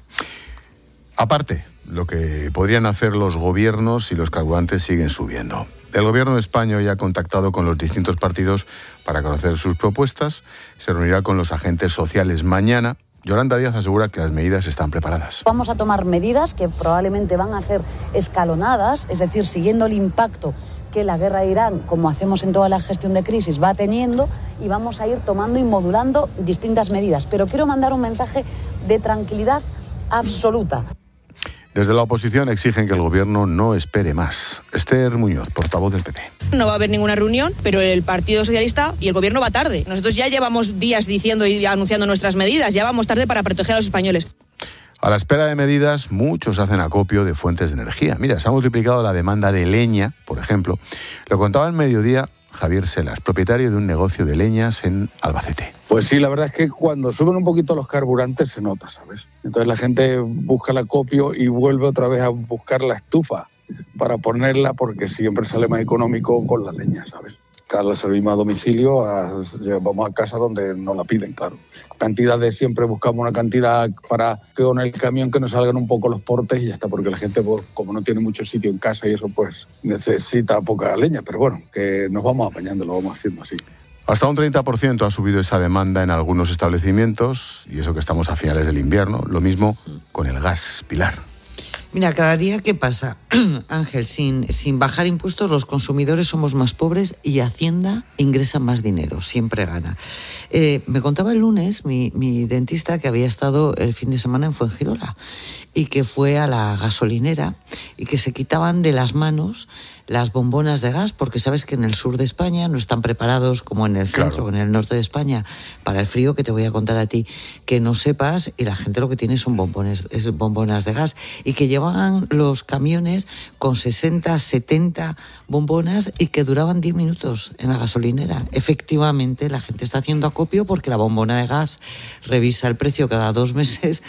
Aparte, lo que podrían hacer los gobiernos si los carburantes siguen subiendo. El gobierno de España ya ha contactado con los distintos partidos para conocer sus propuestas. Se reunirá con los agentes sociales mañana. Yolanda Díaz asegura que las medidas están preparadas. Vamos a tomar medidas que probablemente van a ser escalonadas, es decir, siguiendo el impacto que la guerra de Irán, como hacemos en toda la gestión de crisis, va teniendo, y vamos a ir tomando y modulando distintas medidas. Pero quiero mandar un mensaje de tranquilidad absoluta. Desde la oposición exigen que el gobierno no espere más. Esther Muñoz, portavoz del P P. No va a haber ninguna reunión, pero el Partido Socialista y el gobierno va tarde. Nosotros ya llevamos días diciendo y anunciando nuestras medidas, ya vamos tarde para proteger a los españoles. A la espera de medidas, muchos hacen acopio de fuentes de energía. Mira, se ha multiplicado la demanda de leña, por ejemplo. Lo contaba en Mediodía Javier Selas, propietario de un negocio de leñas en Albacete. Pues sí, la verdad es que cuando suben un poquito los carburantes se nota, ¿sabes? Entonces la gente busca el acopio y vuelve otra vez a buscar la estufa para ponerla, porque siempre sale más económico con la leña, ¿sabes? La servimos a domicilio, a, vamos a casa donde nos la piden, claro. Cantidades, siempre buscamos una cantidad para que con el camión que nos salgan un poco los portes y ya está, porque la gente, pues, como no tiene mucho sitio en casa y eso, pues necesita poca leña, pero bueno, que nos vamos apañando, lo vamos haciendo así. Hasta un treinta por ciento ha subido esa demanda en algunos establecimientos, y eso que estamos a finales del invierno. Lo mismo con el gas, Pilar. Mira, cada día, ¿qué pasa? Ángel, sin, sin bajar impuestos, los consumidores somos más pobres y Hacienda ingresa más dinero, siempre gana. Eh, me contaba el lunes mi, mi dentista que había estado el fin de semana en Fuengirola y que fue a la gasolinera y que se quitaban de las manos las bombonas de gas, porque sabes que en el sur de España no están preparados como en el centro, claro, en el norte de España, para el frío, que te voy a contar a ti, que no sepas, y la gente lo que tiene son bombones, es bombonas de gas, y que llevaban los camiones con sesenta, setenta bombonas y que duraban diez minutos en la gasolinera. Efectivamente, la gente está haciendo acopio porque la bombona de gas revisa el precio cada dos meses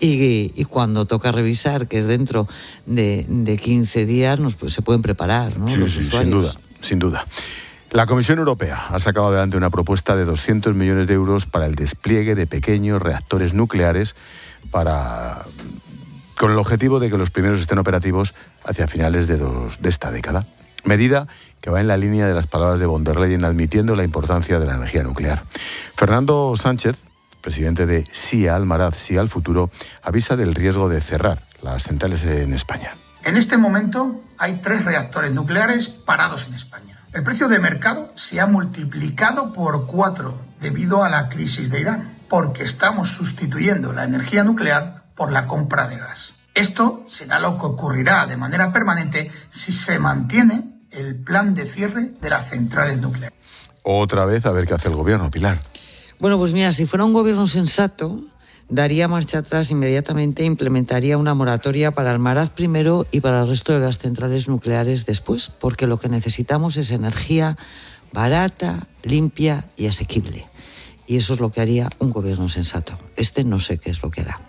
y, y cuando toca revisar, que es dentro de, de quince días, nos, pues, se pueden preparar, ¿no? Sí, los sí, usuarios. sin duda, sin duda. La Comisión Europea ha sacado adelante una propuesta de doscientos millones de euros para el despliegue de pequeños reactores nucleares para, con el objetivo de que los primeros estén operativos hacia finales de, dos, de esta década. Medida que va en la línea de las palabras de von der Leyen, admitiendo la importancia de la energía nuclear. Fernando Sánchez, presidente de Sí a Almaraz, Sí al Futuro, avisa del riesgo de cerrar las centrales en España. En este momento hay tres reactores nucleares parados en España. El precio de mercado se ha multiplicado por cuatro debido a la crisis de Irán, porque estamos sustituyendo la energía nuclear por la compra de gas. Esto será lo que ocurrirá de manera permanente si se mantiene el plan de cierre de las centrales nucleares. Otra vez a ver qué hace el gobierno, Pilar. Bueno, pues mira, si fuera un gobierno sensato, daría marcha atrás inmediatamente e implementaría una moratoria para Almaraz primero y para el resto de las centrales nucleares después, porque lo que necesitamos es energía barata, limpia y asequible. Y eso es lo que haría un gobierno sensato. Este no sé qué es lo que hará.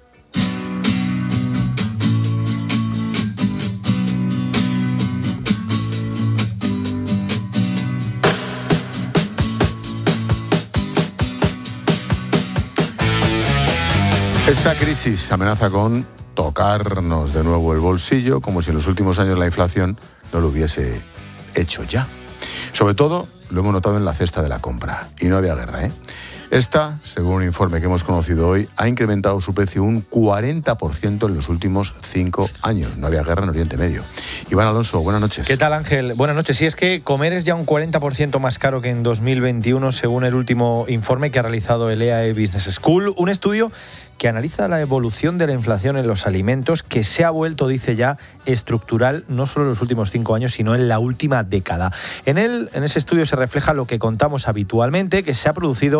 Esta crisis amenaza con tocarnos de nuevo el bolsillo, como si en los últimos años la inflación no lo hubiese hecho ya. Sobre todo, lo hemos notado en la cesta de la compra. Y no había guerra, ¿eh? Esta, según un informe que hemos conocido hoy, ha incrementado su precio un cuarenta por ciento en los últimos cinco años. No había guerra en Oriente Medio. Iván Alonso, buenas noches. ¿Qué tal, Ángel? Buenas noches. Sí, es que comer es ya un cuarenta por ciento más caro que en dos mil veintiuno, según el último informe que ha realizado el E A E Business School. Un estudio que analiza la evolución de la inflación en los alimentos, que se ha vuelto, dice ya, estructural, no solo en los últimos cinco años, sino en la última década. En él, en ese estudio se refleja lo que contamos habitualmente, que se ha producido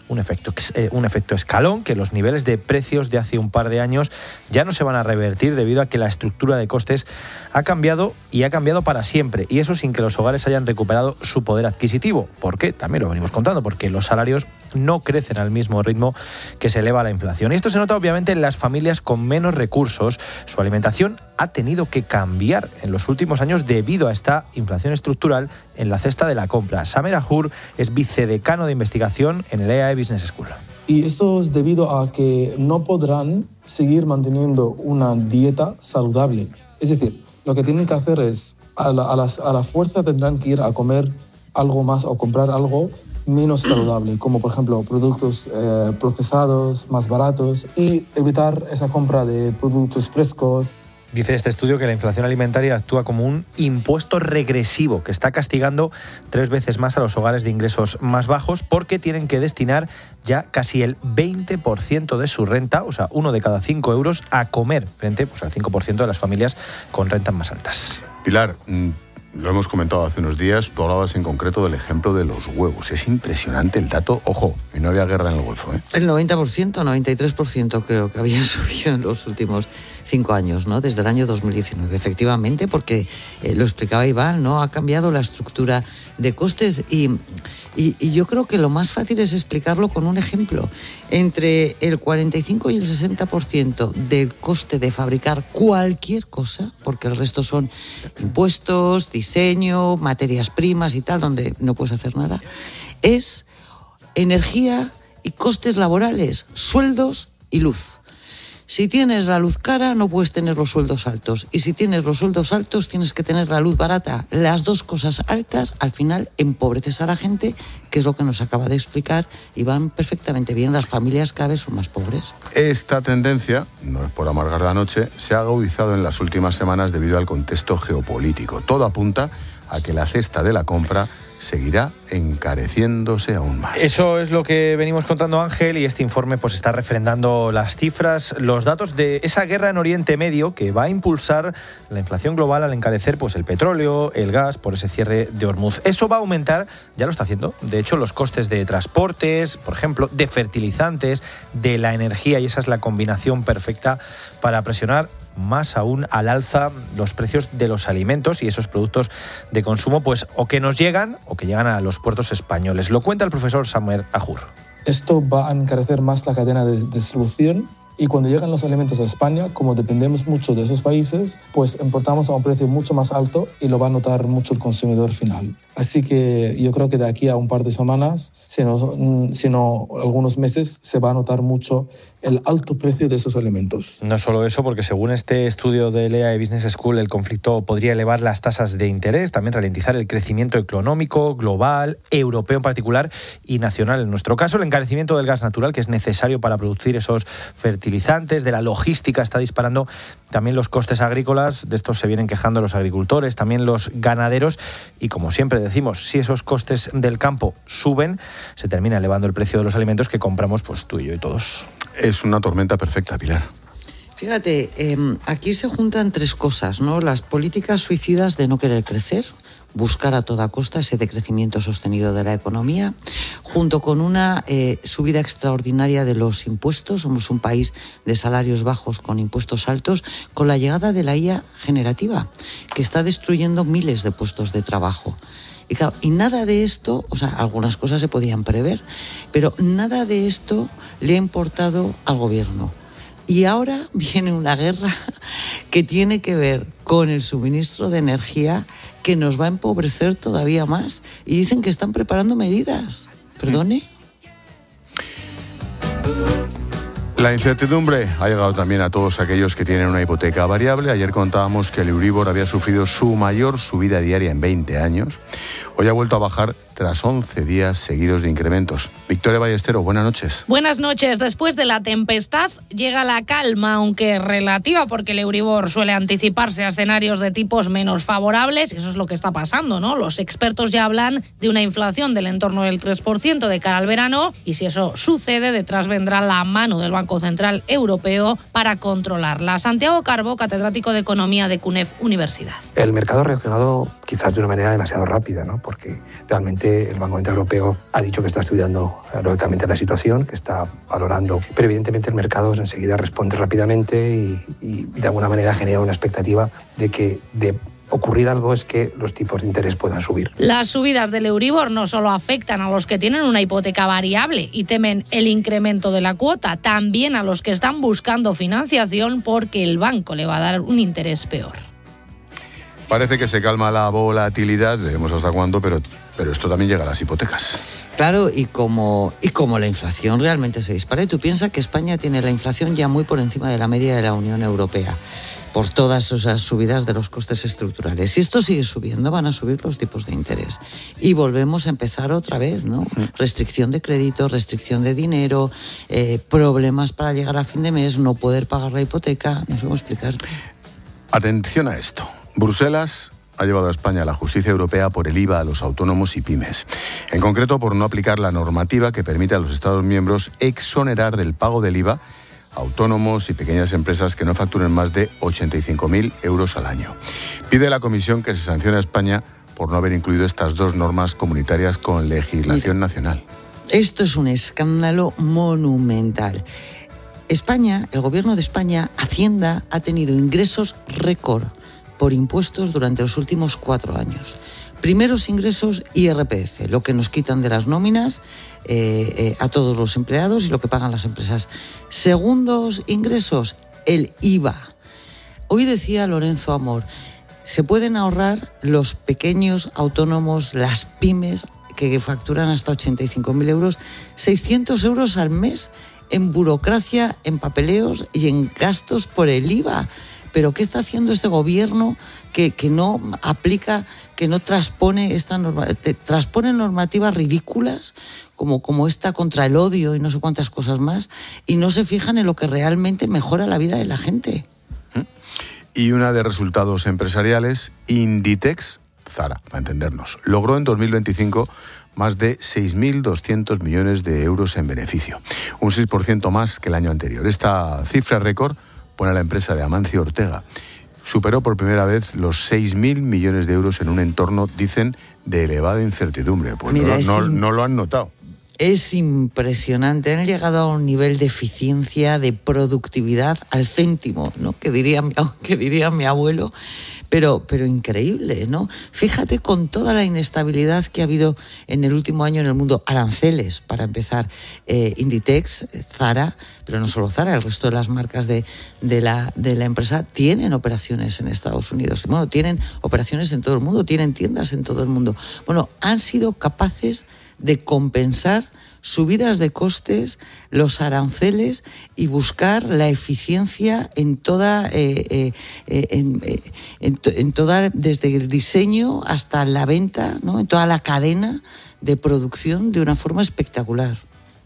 un efecto, eh, un efecto escalón, que los niveles de precios de hace un par de años ya no se van a revertir debido a que la estructura de costes ha cambiado y ha cambiado para siempre, y eso sin que los hogares hayan recuperado su poder adquisitivo. ¿Por qué? También lo venimos contando, porque los salarios no crecen al mismo ritmo que se eleva la inflación. Y esto se nota obviamente en las familias con menos recursos. Su alimentación ha tenido que cambiar en los últimos años debido a esta inflación estructural en la cesta de la compra. Samer Ahur es vicedecano de investigación en el E A E Business School. Y esto es debido a que no podrán seguir manteniendo una dieta saludable. Es decir, lo que tienen que hacer es, a la, a las, a la fuerza tendrán que ir a comer algo más o comprar algo menos saludable, como por ejemplo productos eh, procesados, más baratos, y evitar esa compra de productos frescos. Dice este estudio que la inflación alimentaria actúa como un impuesto regresivo que está castigando tres veces más a los hogares de ingresos más bajos, porque tienen que destinar ya casi el veinte por ciento de su renta, o sea, uno de cada cinco euros, a comer, frente pues, al cinco por ciento de las familias con rentas más altas. Pilar, lo hemos comentado hace unos días, tú hablabas en concreto del ejemplo de los huevos. Es impresionante el dato. Ojo, y no había guerra en el Golfo, ¿eh? El noventa por ciento, noventa y tres por ciento creo que había subido en los últimos cinco años, ¿no? Desde el año dos mil diecinueve, efectivamente, porque eh, lo explicaba Iván, ¿no? Ha cambiado la estructura de costes y, y, y yo creo que lo más fácil es explicarlo con un ejemplo. Entre el cuarenta y cinco y el sesenta por ciento del coste de fabricar cualquier cosa, porque el resto son impuestos, diseño, materias primas y tal, donde no puedes hacer nada, es energía y costes laborales, sueldos y luz. Si tienes la luz cara, no puedes tener los sueldos altos. Y si tienes los sueldos altos, tienes que tener la luz barata. Las dos cosas altas, al final, empobreces a la gente, que es lo que nos acaba de explicar, y van perfectamente bien. Las familias cada vez son más pobres. Esta tendencia, no es por amargar la noche, se ha agudizado en las últimas semanas debido al contexto geopolítico. Todo apunta a que la cesta de la compra seguirá encareciéndose aún más. Eso es lo que venimos contando, Ángel, y este informe pues está refrendando las cifras, los datos de esa guerra en Oriente Medio que va a impulsar la inflación global al encarecer pues el petróleo, el gas, por ese cierre de Hormuz. Eso va a aumentar, ya lo está haciendo, de hecho, los costes de transportes, por ejemplo, de fertilizantes, de la energía, y esa es la combinación perfecta para presionar más aún al alza los precios de los alimentos y esos productos de consumo, pues o que nos llegan o que llegan a los puertos españoles. Lo cuenta el profesor Samer Ahur. Esto va a encarecer más la cadena de distribución, y cuando llegan los alimentos a España, como dependemos mucho de esos países, pues importamos a un precio mucho más alto y lo va a notar mucho el consumidor final. Así que yo creo que de aquí a un par de semanas, si no, si no algunos meses, se va a notar mucho el alto precio de esos alimentos. No solo eso, porque según este estudio del E A E Business School, el conflicto podría elevar las tasas de interés, también ralentizar el crecimiento económico global, europeo en particular y nacional. En nuestro caso, el encarecimiento del gas natural, que es necesario para producir esos fertilizantes, de la logística, está disparando también los costes agrícolas. De estos se vienen quejando los agricultores, también los ganaderos, y como siempre decimos, si esos costes del campo suben, se termina elevando el precio de los alimentos que compramos pues tú y yo y todos. Es una tormenta perfecta, Pilar. Fíjate, eh, aquí se juntan tres cosas, ¿no? Las políticas suicidas de no querer crecer, buscar a toda costa ese decrecimiento sostenido de la economía, junto con una eh, subida extraordinaria de los impuestos. Somos un país de salarios bajos con impuestos altos, con la llegada de la I A generativa, que está destruyendo miles de puestos de trabajo. Y, claro, y nada de esto, o sea, algunas cosas se podían prever, pero nada de esto le ha importado al gobierno. Y ahora viene una guerra que tiene que ver con el suministro de energía, que nos va a empobrecer todavía más. Y dicen que están preparando medidas. ¿Perdone? La incertidumbre ha llegado también a todos aquellos que tienen una hipoteca variable. Ayer contábamos que el Euribor había sufrido su mayor subida diaria en veinte años. Hoy ha vuelto a bajar tras once días seguidos de incrementos. Victoria Ballestero, buenas noches. Buenas noches. Después de la tempestad llega la calma, aunque relativa, porque el Euribor suele anticiparse a escenarios de tipos menos favorables. Eso es lo que está pasando, ¿no? Los expertos ya hablan de una inflación del entorno del tres por ciento de cara al verano, y si eso sucede, detrás vendrá la mano del Banco Central Europeo para controlarla. Santiago Carbó, catedrático de Economía de CUNEF Universidad. El mercado ha reaccionado quizás de una manera demasiado rápida, ¿no? Porque realmente Evidentemente, el Banco Central Europeo ha dicho que está estudiando lógicamente la situación, que está valorando, pero evidentemente el mercado enseguida responde rápidamente y, y, y de alguna manera genera una expectativa de que de ocurrir algo es que los tipos de interés puedan subir. Las subidas del Euribor no solo afectan a los que tienen una hipoteca variable y temen el incremento de la cuota, también a los que están buscando financiación porque el banco le va a dar un interés peor. Parece que se calma la volatilidad, veremos hasta cuándo, pero, pero esto también llega a las hipotecas. Claro, y como, y como la inflación realmente se dispara, y tú piensas que España tiene la inflación ya muy por encima de la media de la Unión Europea, por todas esas subidas de los costes estructurales. Si esto sigue subiendo, van a subir los tipos de interés. Y volvemos a empezar otra vez, ¿no? Restricción de crédito, restricción de dinero, eh, problemas para llegar a fin de mes, no poder pagar la hipoteca, no sé cómo explicarte. Atención a esto. Bruselas ha llevado a España a la justicia europea por el I V A a los autónomos y pymes. En concreto, por no aplicar la normativa que permite a los Estados miembros exonerar del pago del I V A autónomos y pequeñas empresas que no facturen más de ochenta y cinco mil euros al año. Pide la Comisión que se sancione a España por no haber incluido estas dos normas comunitarias con legislación nacional. Esto es un escándalo monumental. España, el gobierno de España, Hacienda, ha tenido ingresos récord por impuestos durante los últimos cuatro años. Primeros ingresos, I R P F, lo que nos quitan de las nóminas eh, eh, a todos los empleados y lo que pagan las empresas. Segundos ingresos, el I V A. Hoy decía Lorenzo Amor, se pueden ahorrar los pequeños autónomos, las pymes, que facturan hasta ochenta y cinco mil euros, seiscientos euros al mes en burocracia, en papeleos y en gastos por el I V A. Pero ¿qué está haciendo este gobierno que, que no aplica, que no transpone esta norma, transpone normativas ridículas como, como esta contra el odio y no sé cuántas cosas más, y no se fijan en lo que realmente mejora la vida de la gente? Y una de resultados empresariales, Inditex, Zara, para entendernos, logró en dos mil veinticinco más de seis mil doscientos millones de euros en beneficio, un seis por ciento más que el año anterior. Esta cifra récord pone a la empresa de Amancio Ortega. Superó por primera vez los seis mil millones de euros en un entorno, dicen, de elevada incertidumbre. Pues Mira, no, no, no lo han notado. Es impresionante. Han llegado a un nivel de eficiencia, de productividad al céntimo, ¿no? Que diría mi, que diría mi abuelo. Pero, pero increíble, ¿no? Fíjate con toda la inestabilidad que ha habido en el último año en el mundo. Aranceles, para empezar, eh, Inditex, Zara, pero no solo Zara, el resto de las marcas de, de, la, de la empresa tienen operaciones en Estados Unidos. Bueno, tienen operaciones en todo el mundo, tienen tiendas en todo el mundo. Bueno, han sido capaces de compensar subidas de costes, los aranceles y buscar la eficiencia en toda, eh, eh, en, eh, en, en toda, desde el diseño hasta la venta, ¿no? En toda la cadena de producción de una forma espectacular.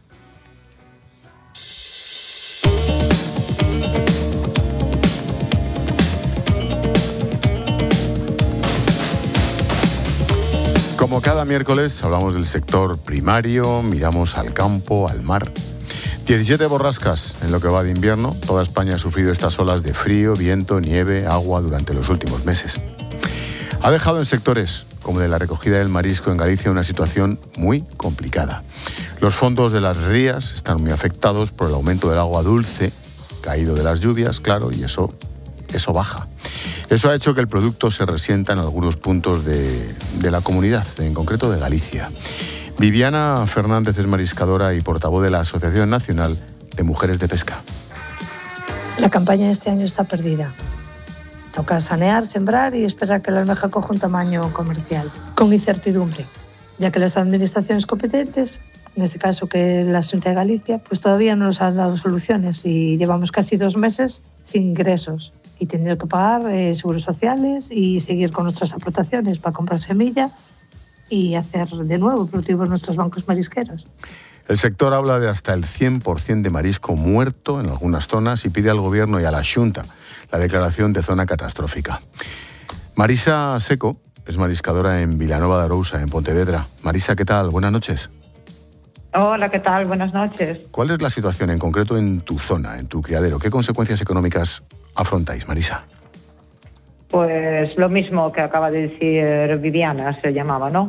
Como cada miércoles hablamos del sector primario, miramos al campo, al mar. diecisiete borrascas en lo que va de invierno. Toda España ha sufrido estas olas de frío, viento, nieve, agua durante los últimos meses. Ha dejado en sectores como de la recogida del marisco en Galicia una situación muy complicada. Los fondos de las rías están muy afectados por el aumento del agua dulce, caído de las lluvias, claro, y eso, eso baja. Eso ha hecho que el producto se resienta en algunos puntos de, de la comunidad, en concreto de Galicia. Viviana Fernández es mariscadora y portavoz de la Asociación Nacional de Mujeres de Pesca. La campaña de este año está perdida. Toca sanear, sembrar y esperar que la almeja coja un tamaño comercial, con incertidumbre, ya que las administraciones competentes, en este caso que la Xunta de Galicia, pues todavía no nos han dado soluciones y llevamos casi dos meses sin ingresos y teniendo que pagar eh, seguros sociales y seguir con nuestras aportaciones para comprar semilla y hacer de nuevo productivos nuestros bancos marisqueros. El sector habla de hasta el cien por ciento de marisco muerto en algunas zonas y pide al Gobierno y a la Xunta la declaración de zona catastrófica. Marisa Seco es mariscadora en Vilanova de Arousa, en Pontevedra. Marisa, ¿qué tal? Buenas noches. Hola, ¿qué tal? Buenas noches. ¿Cuál es la situación en concreto en tu zona, en tu criadero? ¿Qué consecuencias económicas afrontáis, Marisa? Pues lo mismo que acaba de decir Viviana, se llamaba, ¿no?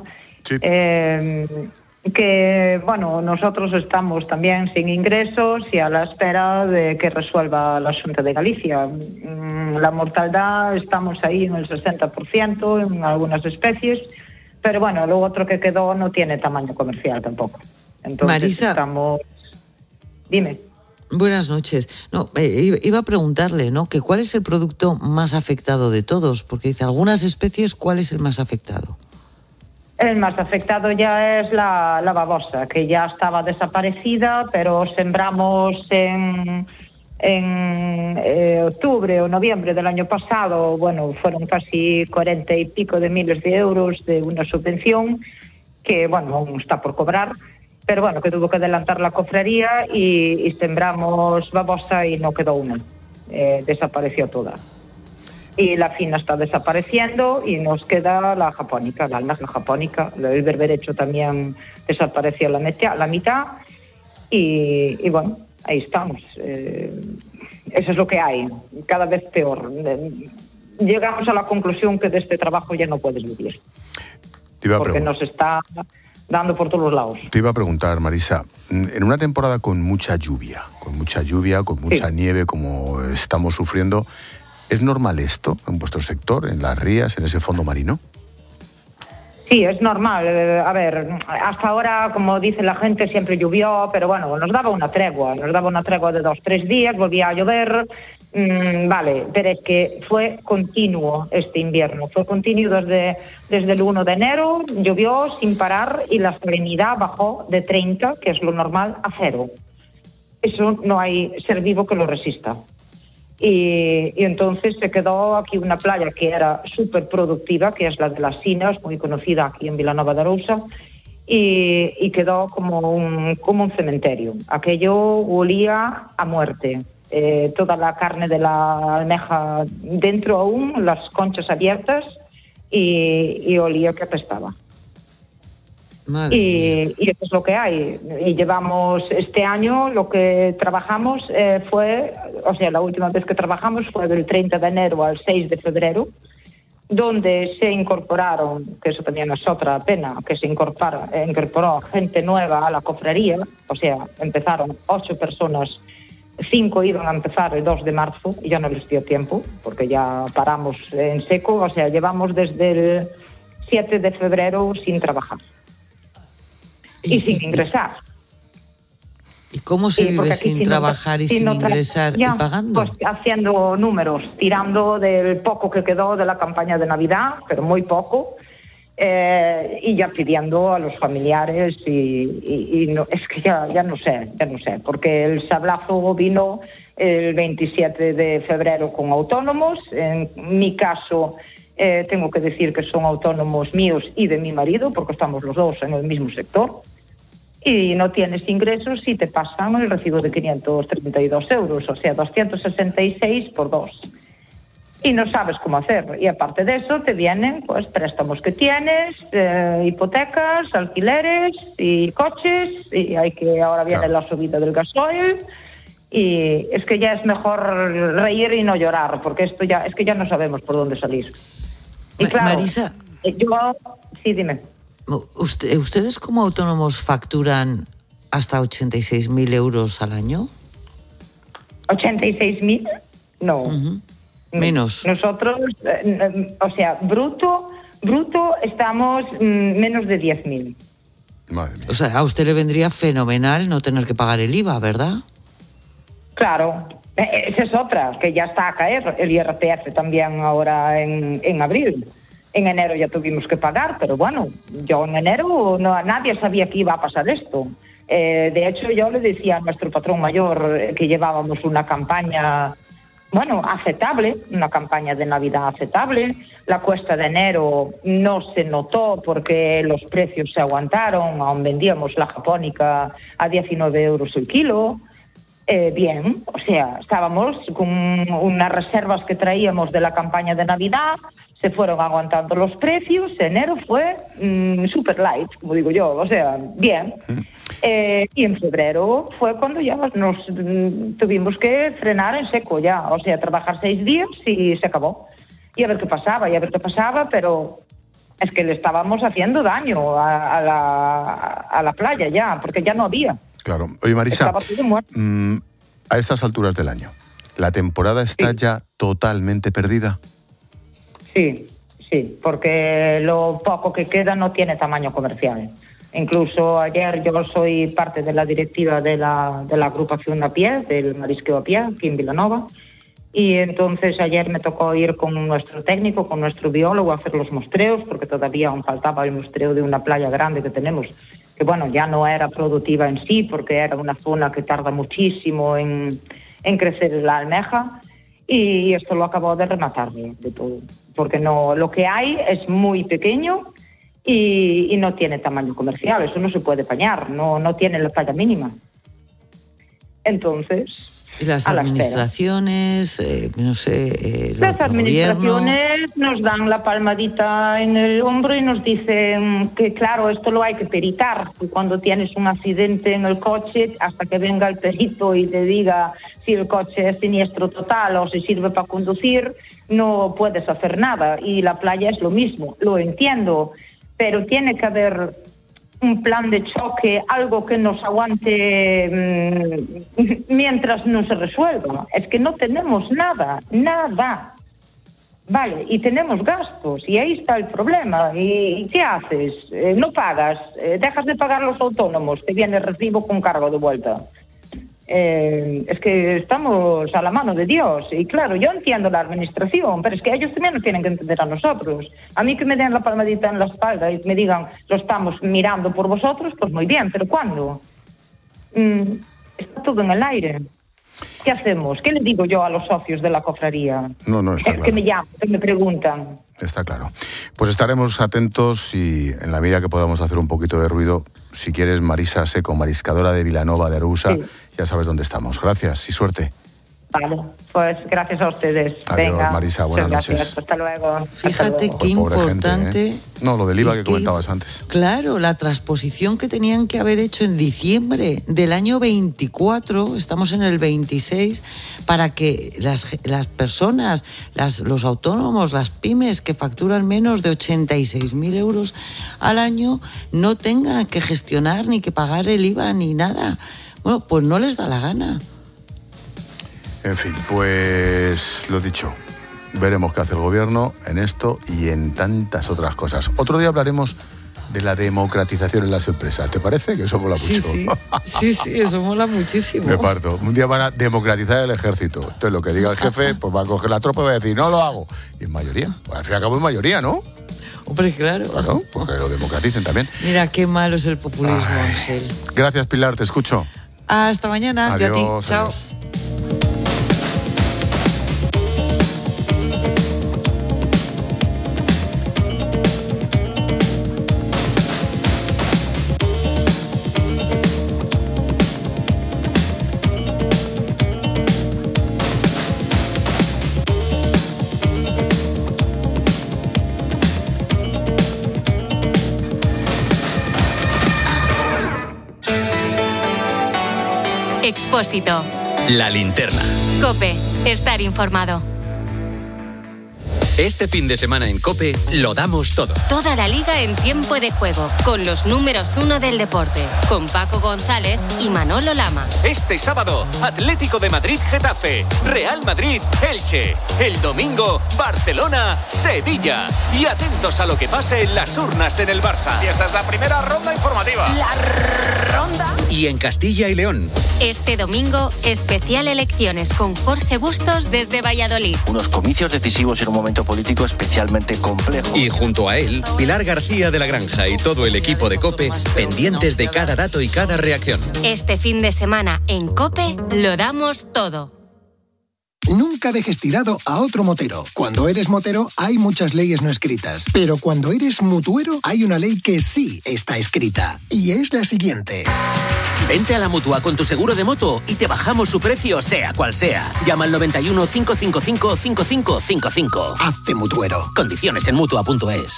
Sí. Eh, que, bueno, nosotros estamos también sin ingresos y a la espera de que resuelva la Xunta de Galicia. La mortalidad estamos ahí en el sesenta por ciento en algunas especies, pero bueno, lo otro que quedó no tiene tamaño comercial tampoco. Entonces Marisa, estamos... Dime. Buenas noches. No, eh, iba a preguntarle, ¿no? Que ¿cuál es el producto más afectado de todos? Porque dice, algunas especies, ¿cuál es el más afectado? El más afectado ya es la, la babosa, que ya estaba desaparecida, pero sembramos en, en eh, octubre o noviembre del año pasado, bueno, fueron casi cuarenta y pico de miles de euros de una subvención que, bueno, aún está por cobrar, pero bueno, que tuvo que adelantar la cofradía y, y sembramos babosa y no quedó una, eh, desapareció toda. Y la fina está desapareciendo y nos queda la japónica, la almeja japónica. El berberecho también desapareció la mitad, la mitad y, y bueno, ahí estamos. Eh, eso es lo que hay, cada vez peor. Llegamos a la conclusión que de este trabajo ya no puedes vivir. Te iba a porque nos está dando por todos los lados. Te iba a preguntar, Marisa, en una temporada con mucha lluvia, con mucha lluvia, con mucha sí. nieve como estamos sufriendo, ¿es normal esto en vuestro sector, en las rías, en ese fondo marino? Sí, es normal. A ver, hasta ahora, como dice la gente, siempre llovió, pero bueno, nos daba una tregua, nos daba una tregua de dos, tres días, volvía a llover, mmm, vale, pero es que fue continuo este invierno, fue continuo desde, desde el uno de enero, llovió sin parar y la salinidad bajó de treinta, que es lo normal, a cero. Eso no hay ser vivo que lo resista. Y, y entonces se quedó aquí una playa que era súper productiva, que es la de las Sinas, muy conocida aquí en Vilanova de Arousa, y, y quedó como un, como un cementerio. Aquello olía a muerte. Eh, toda la carne de la almeja dentro aún, las conchas abiertas, y, y olía que apestaba. Y, y eso es lo que hay. Y llevamos este año, lo que trabajamos eh, fue, o sea, la última vez que trabajamos fue del treinta de enero al seis de febrero, donde se incorporaron, que eso también es otra pena, que se incorpora, eh, incorporó gente nueva a la cofradía, o sea, empezaron ocho personas, cinco iban a empezar el dos de marzo y ya no les dio tiempo, porque ya paramos en seco, o sea, llevamos desde el siete de febrero sin trabajar. Y, y sin ingresar. ¿Y cómo se vive sin si trabajar no, y si sin no ingresar ya, y pagando? Pues haciendo números, tirando del poco que quedó de la campaña de Navidad, pero muy poco, eh, y ya pidiendo a los familiares y, y, y no, es que ya, ya no sé, ya no sé, porque el sablazo vino el veintisiete de febrero con autónomos, en mi caso... Eh, tengo que decir que son autónomos míos y de mi marido, porque estamos los dos en el mismo sector, y no tienes ingresos y te pasan el recibo de quinientos treinta y dos euros, o sea, doscientos sesenta y seis por dos. Y no sabes cómo hacer. Y aparte de eso te vienen pues préstamos que tienes, eh, hipotecas, alquileres y coches, y hay que ahora viene claro. la subida del gasoil. Y es que ya es mejor reír y no llorar, porque esto ya es que ya no sabemos por dónde salir. Y claro, Marisa, yo, sí, dime. Usted, ¿Ustedes como autónomos facturan hasta ochenta y seis mil euros al año? ¿ochenta y seis mil? No. Uh-huh. Menos. Nosotros, eh, o sea, bruto, bruto estamos mm, menos de diez mil. O sea, a usted le vendría fenomenal no tener que pagar el I V A, ¿verdad? Claro. Esa es otra, que ya está a caer el I R P F también ahora en, en abril. En enero ya tuvimos que pagar, pero bueno, yo en enero no, nadie sabía que iba a pasar esto. Eh, de hecho, yo le decía a nuestro patrón mayor que llevábamos una campaña, bueno, aceptable, una campaña de Navidad aceptable. La cuesta de enero no se notó porque los precios se aguantaron, aún vendíamos la japónica a diecinueve euros el kilo. Eh, bien, o sea, estábamos con unas reservas que traíamos de la campaña de Navidad, se fueron aguantando los precios, enero fue mmm, super light, como digo yo, o sea, bien. Eh, y en febrero fue cuando ya nos mmm, tuvimos que frenar en seco ya, o sea, trabajar seis días y se acabó. Y a ver qué pasaba, y a ver qué pasaba, pero es que le estábamos haciendo daño a, a, la, a la playa ya, porque ya no había. Claro. Oye, Marisa, Estaba todo muerto. mmm, a estas alturas del año, ¿la temporada está sí. ya totalmente perdida? Sí, sí, porque lo poco que queda no tiene tamaño comercial. Incluso ayer yo soy parte de la directiva de la, de la agrupación a pie, del marisqueo a pie, aquí en Vilanova, y entonces ayer me tocó ir con nuestro técnico, con nuestro biólogo a hacer los mostreos, porque todavía aún faltaba el mostreo de una playa grande que tenemos, que bueno, ya no era productiva en sí, porque era una zona que tarda muchísimo en, en crecer la almeja, y esto lo acabo de rematar de, de todo, porque no, lo que hay es muy pequeño y, y no tiene tamaño comercial, eso no se puede pañar, no, no tiene la talla mínima. Entonces... ¿Y las administraciones, eh, no sé, eh, las administraciones gobierno? Nos dan la palmadita en el hombro y nos dicen que claro, esto lo hay que peritar, que cuando tienes un accidente en el coche, hasta que venga el perito y te diga si el coche es siniestro total o si sirve para conducir, no puedes hacer nada. Y la playa es lo mismo, lo entiendo, pero tiene que haber un plan de choque, algo que nos aguante mmm, mientras no se resuelva. Es que no tenemos nada, nada. Vale, y tenemos gastos, y ahí está el problema. ¿Y, y qué haces? Eh, no pagas, eh, dejas de pagar los autónomos, te viene el recibo con cargo de vuelta. Eh, es que estamos a la mano de Dios, y claro, yo entiendo la administración, pero es que ellos también nos tienen que entender a nosotros. A mí que me den la palmadita en la espalda y me digan, lo estamos mirando por vosotros, pues muy bien, pero ¿cuándo? Mm, está todo en el aire. ¿Qué hacemos? ¿Qué le digo yo a los socios de la cofradía? No, no, está claro. Que me llaman, que me preguntan. Está claro. Pues estaremos atentos y en la medida que podamos hacer un poquito de ruido, si quieres, Marisa Seco, mariscadora de Vilanova de Arousa, sí. Ya sabes dónde estamos. Gracias y suerte. Vale, pues gracias a ustedes. Adiós, Venga, Marisa, buenas gracias. noches. Hasta luego. Fíjate Hasta qué luego. Pues importante... Gente, ¿eh? No, lo del I V A que, que comentabas antes. Claro, la transposición que tenían que haber hecho en diciembre del año veinticuatro, estamos en el veintiséis, para que las, las personas, las, los autónomos, las pymes que facturan menos de ochenta y seis mil euros al año no tengan que gestionar ni que pagar el I V A ni nada. Bueno, pues no les da la gana. En fin, pues lo dicho, veremos qué hace el gobierno en esto y en tantas otras cosas. Otro día hablaremos de la democratización en las empresas. ¿Te parece? Que eso mola mucho. Sí, sí, sí, sí, eso mola muchísimo. Me parto. Un día van a democratizar el ejército. Entonces lo que diga el jefe, pues va a coger la tropa y va a decir, no lo hago. Y en mayoría. Pues al fin y al cabo es mayoría, ¿no? Hombre, claro. Claro, pues que lo democaticen también. Mira, qué malo es el populismo, Ay. Ángel. Gracias, Pilar, te escucho. Hasta mañana. Adiós, yo a ti. Chao. Adiós. Expósito. La linterna. COPE. Estar informado. Este fin de semana en COPE lo damos todo. Toda la liga en tiempo de juego, con los números uno del deporte, con Paco González y Manolo Lama. Este sábado, Atlético de Madrid-Getafe, Real Madrid-Elche. El domingo, Barcelona-Sevilla. Y atentos a lo que pase en las urnas en el Barça. Y esta es la primera ronda informativa. La ronda. Y en Castilla y León. Este domingo, especial elecciones con Jorge Bustos desde Valladolid. Unos comicios decisivos en un momento político especialmente complejo. Y junto a él, Pilar García de la Granja y todo el equipo de COPE, pendientes de cada dato y cada reacción. Este fin de semana en COPE lo damos todo. Nunca dejes tirado a otro motero. Cuando eres motero hay muchas leyes no escritas, pero cuando eres mutuero hay una ley que sí está escrita, y es la siguiente. Vente a la Mutua con tu seguro de moto y te bajamos su precio sea cual sea. Llama al noventa y uno, cinco cinco cinco, cinco cinco cinco cinco. Hazte mutuero. Condiciones en mutua punto es.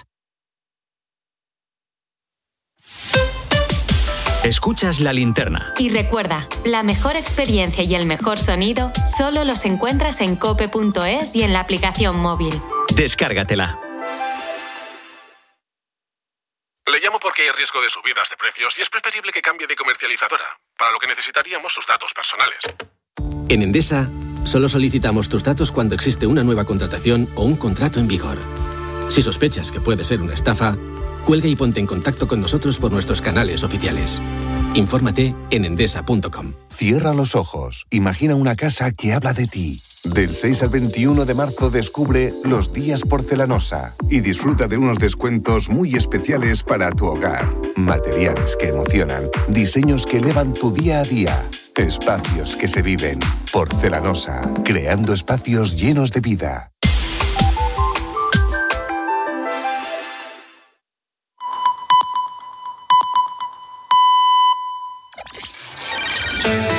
Escuchas La Linterna. Y recuerda, la mejor experiencia y el mejor sonido solo los encuentras en cope punto es y en la aplicación móvil. Descárgatela. riesgo de subidas de precios y es preferible que cambie de comercializadora, para lo que necesitaríamos sus datos personales. En Endesa, solo solicitamos tus datos cuando existe una nueva contratación o un contrato en vigor. Si sospechas que puede ser una estafa, cuelga y ponte en contacto con nosotros por nuestros canales oficiales. Infórmate en endesa punto com. Cierra los ojos. Imagina una casa que habla de ti. Del seis al veintiuno de marzo descubre Los Días Porcelanosa y disfruta de unos descuentos muy especiales para tu hogar. Materiales que emocionan, diseños que elevan tu día a día, espacios que se viven. Porcelanosa, creando espacios llenos de vida.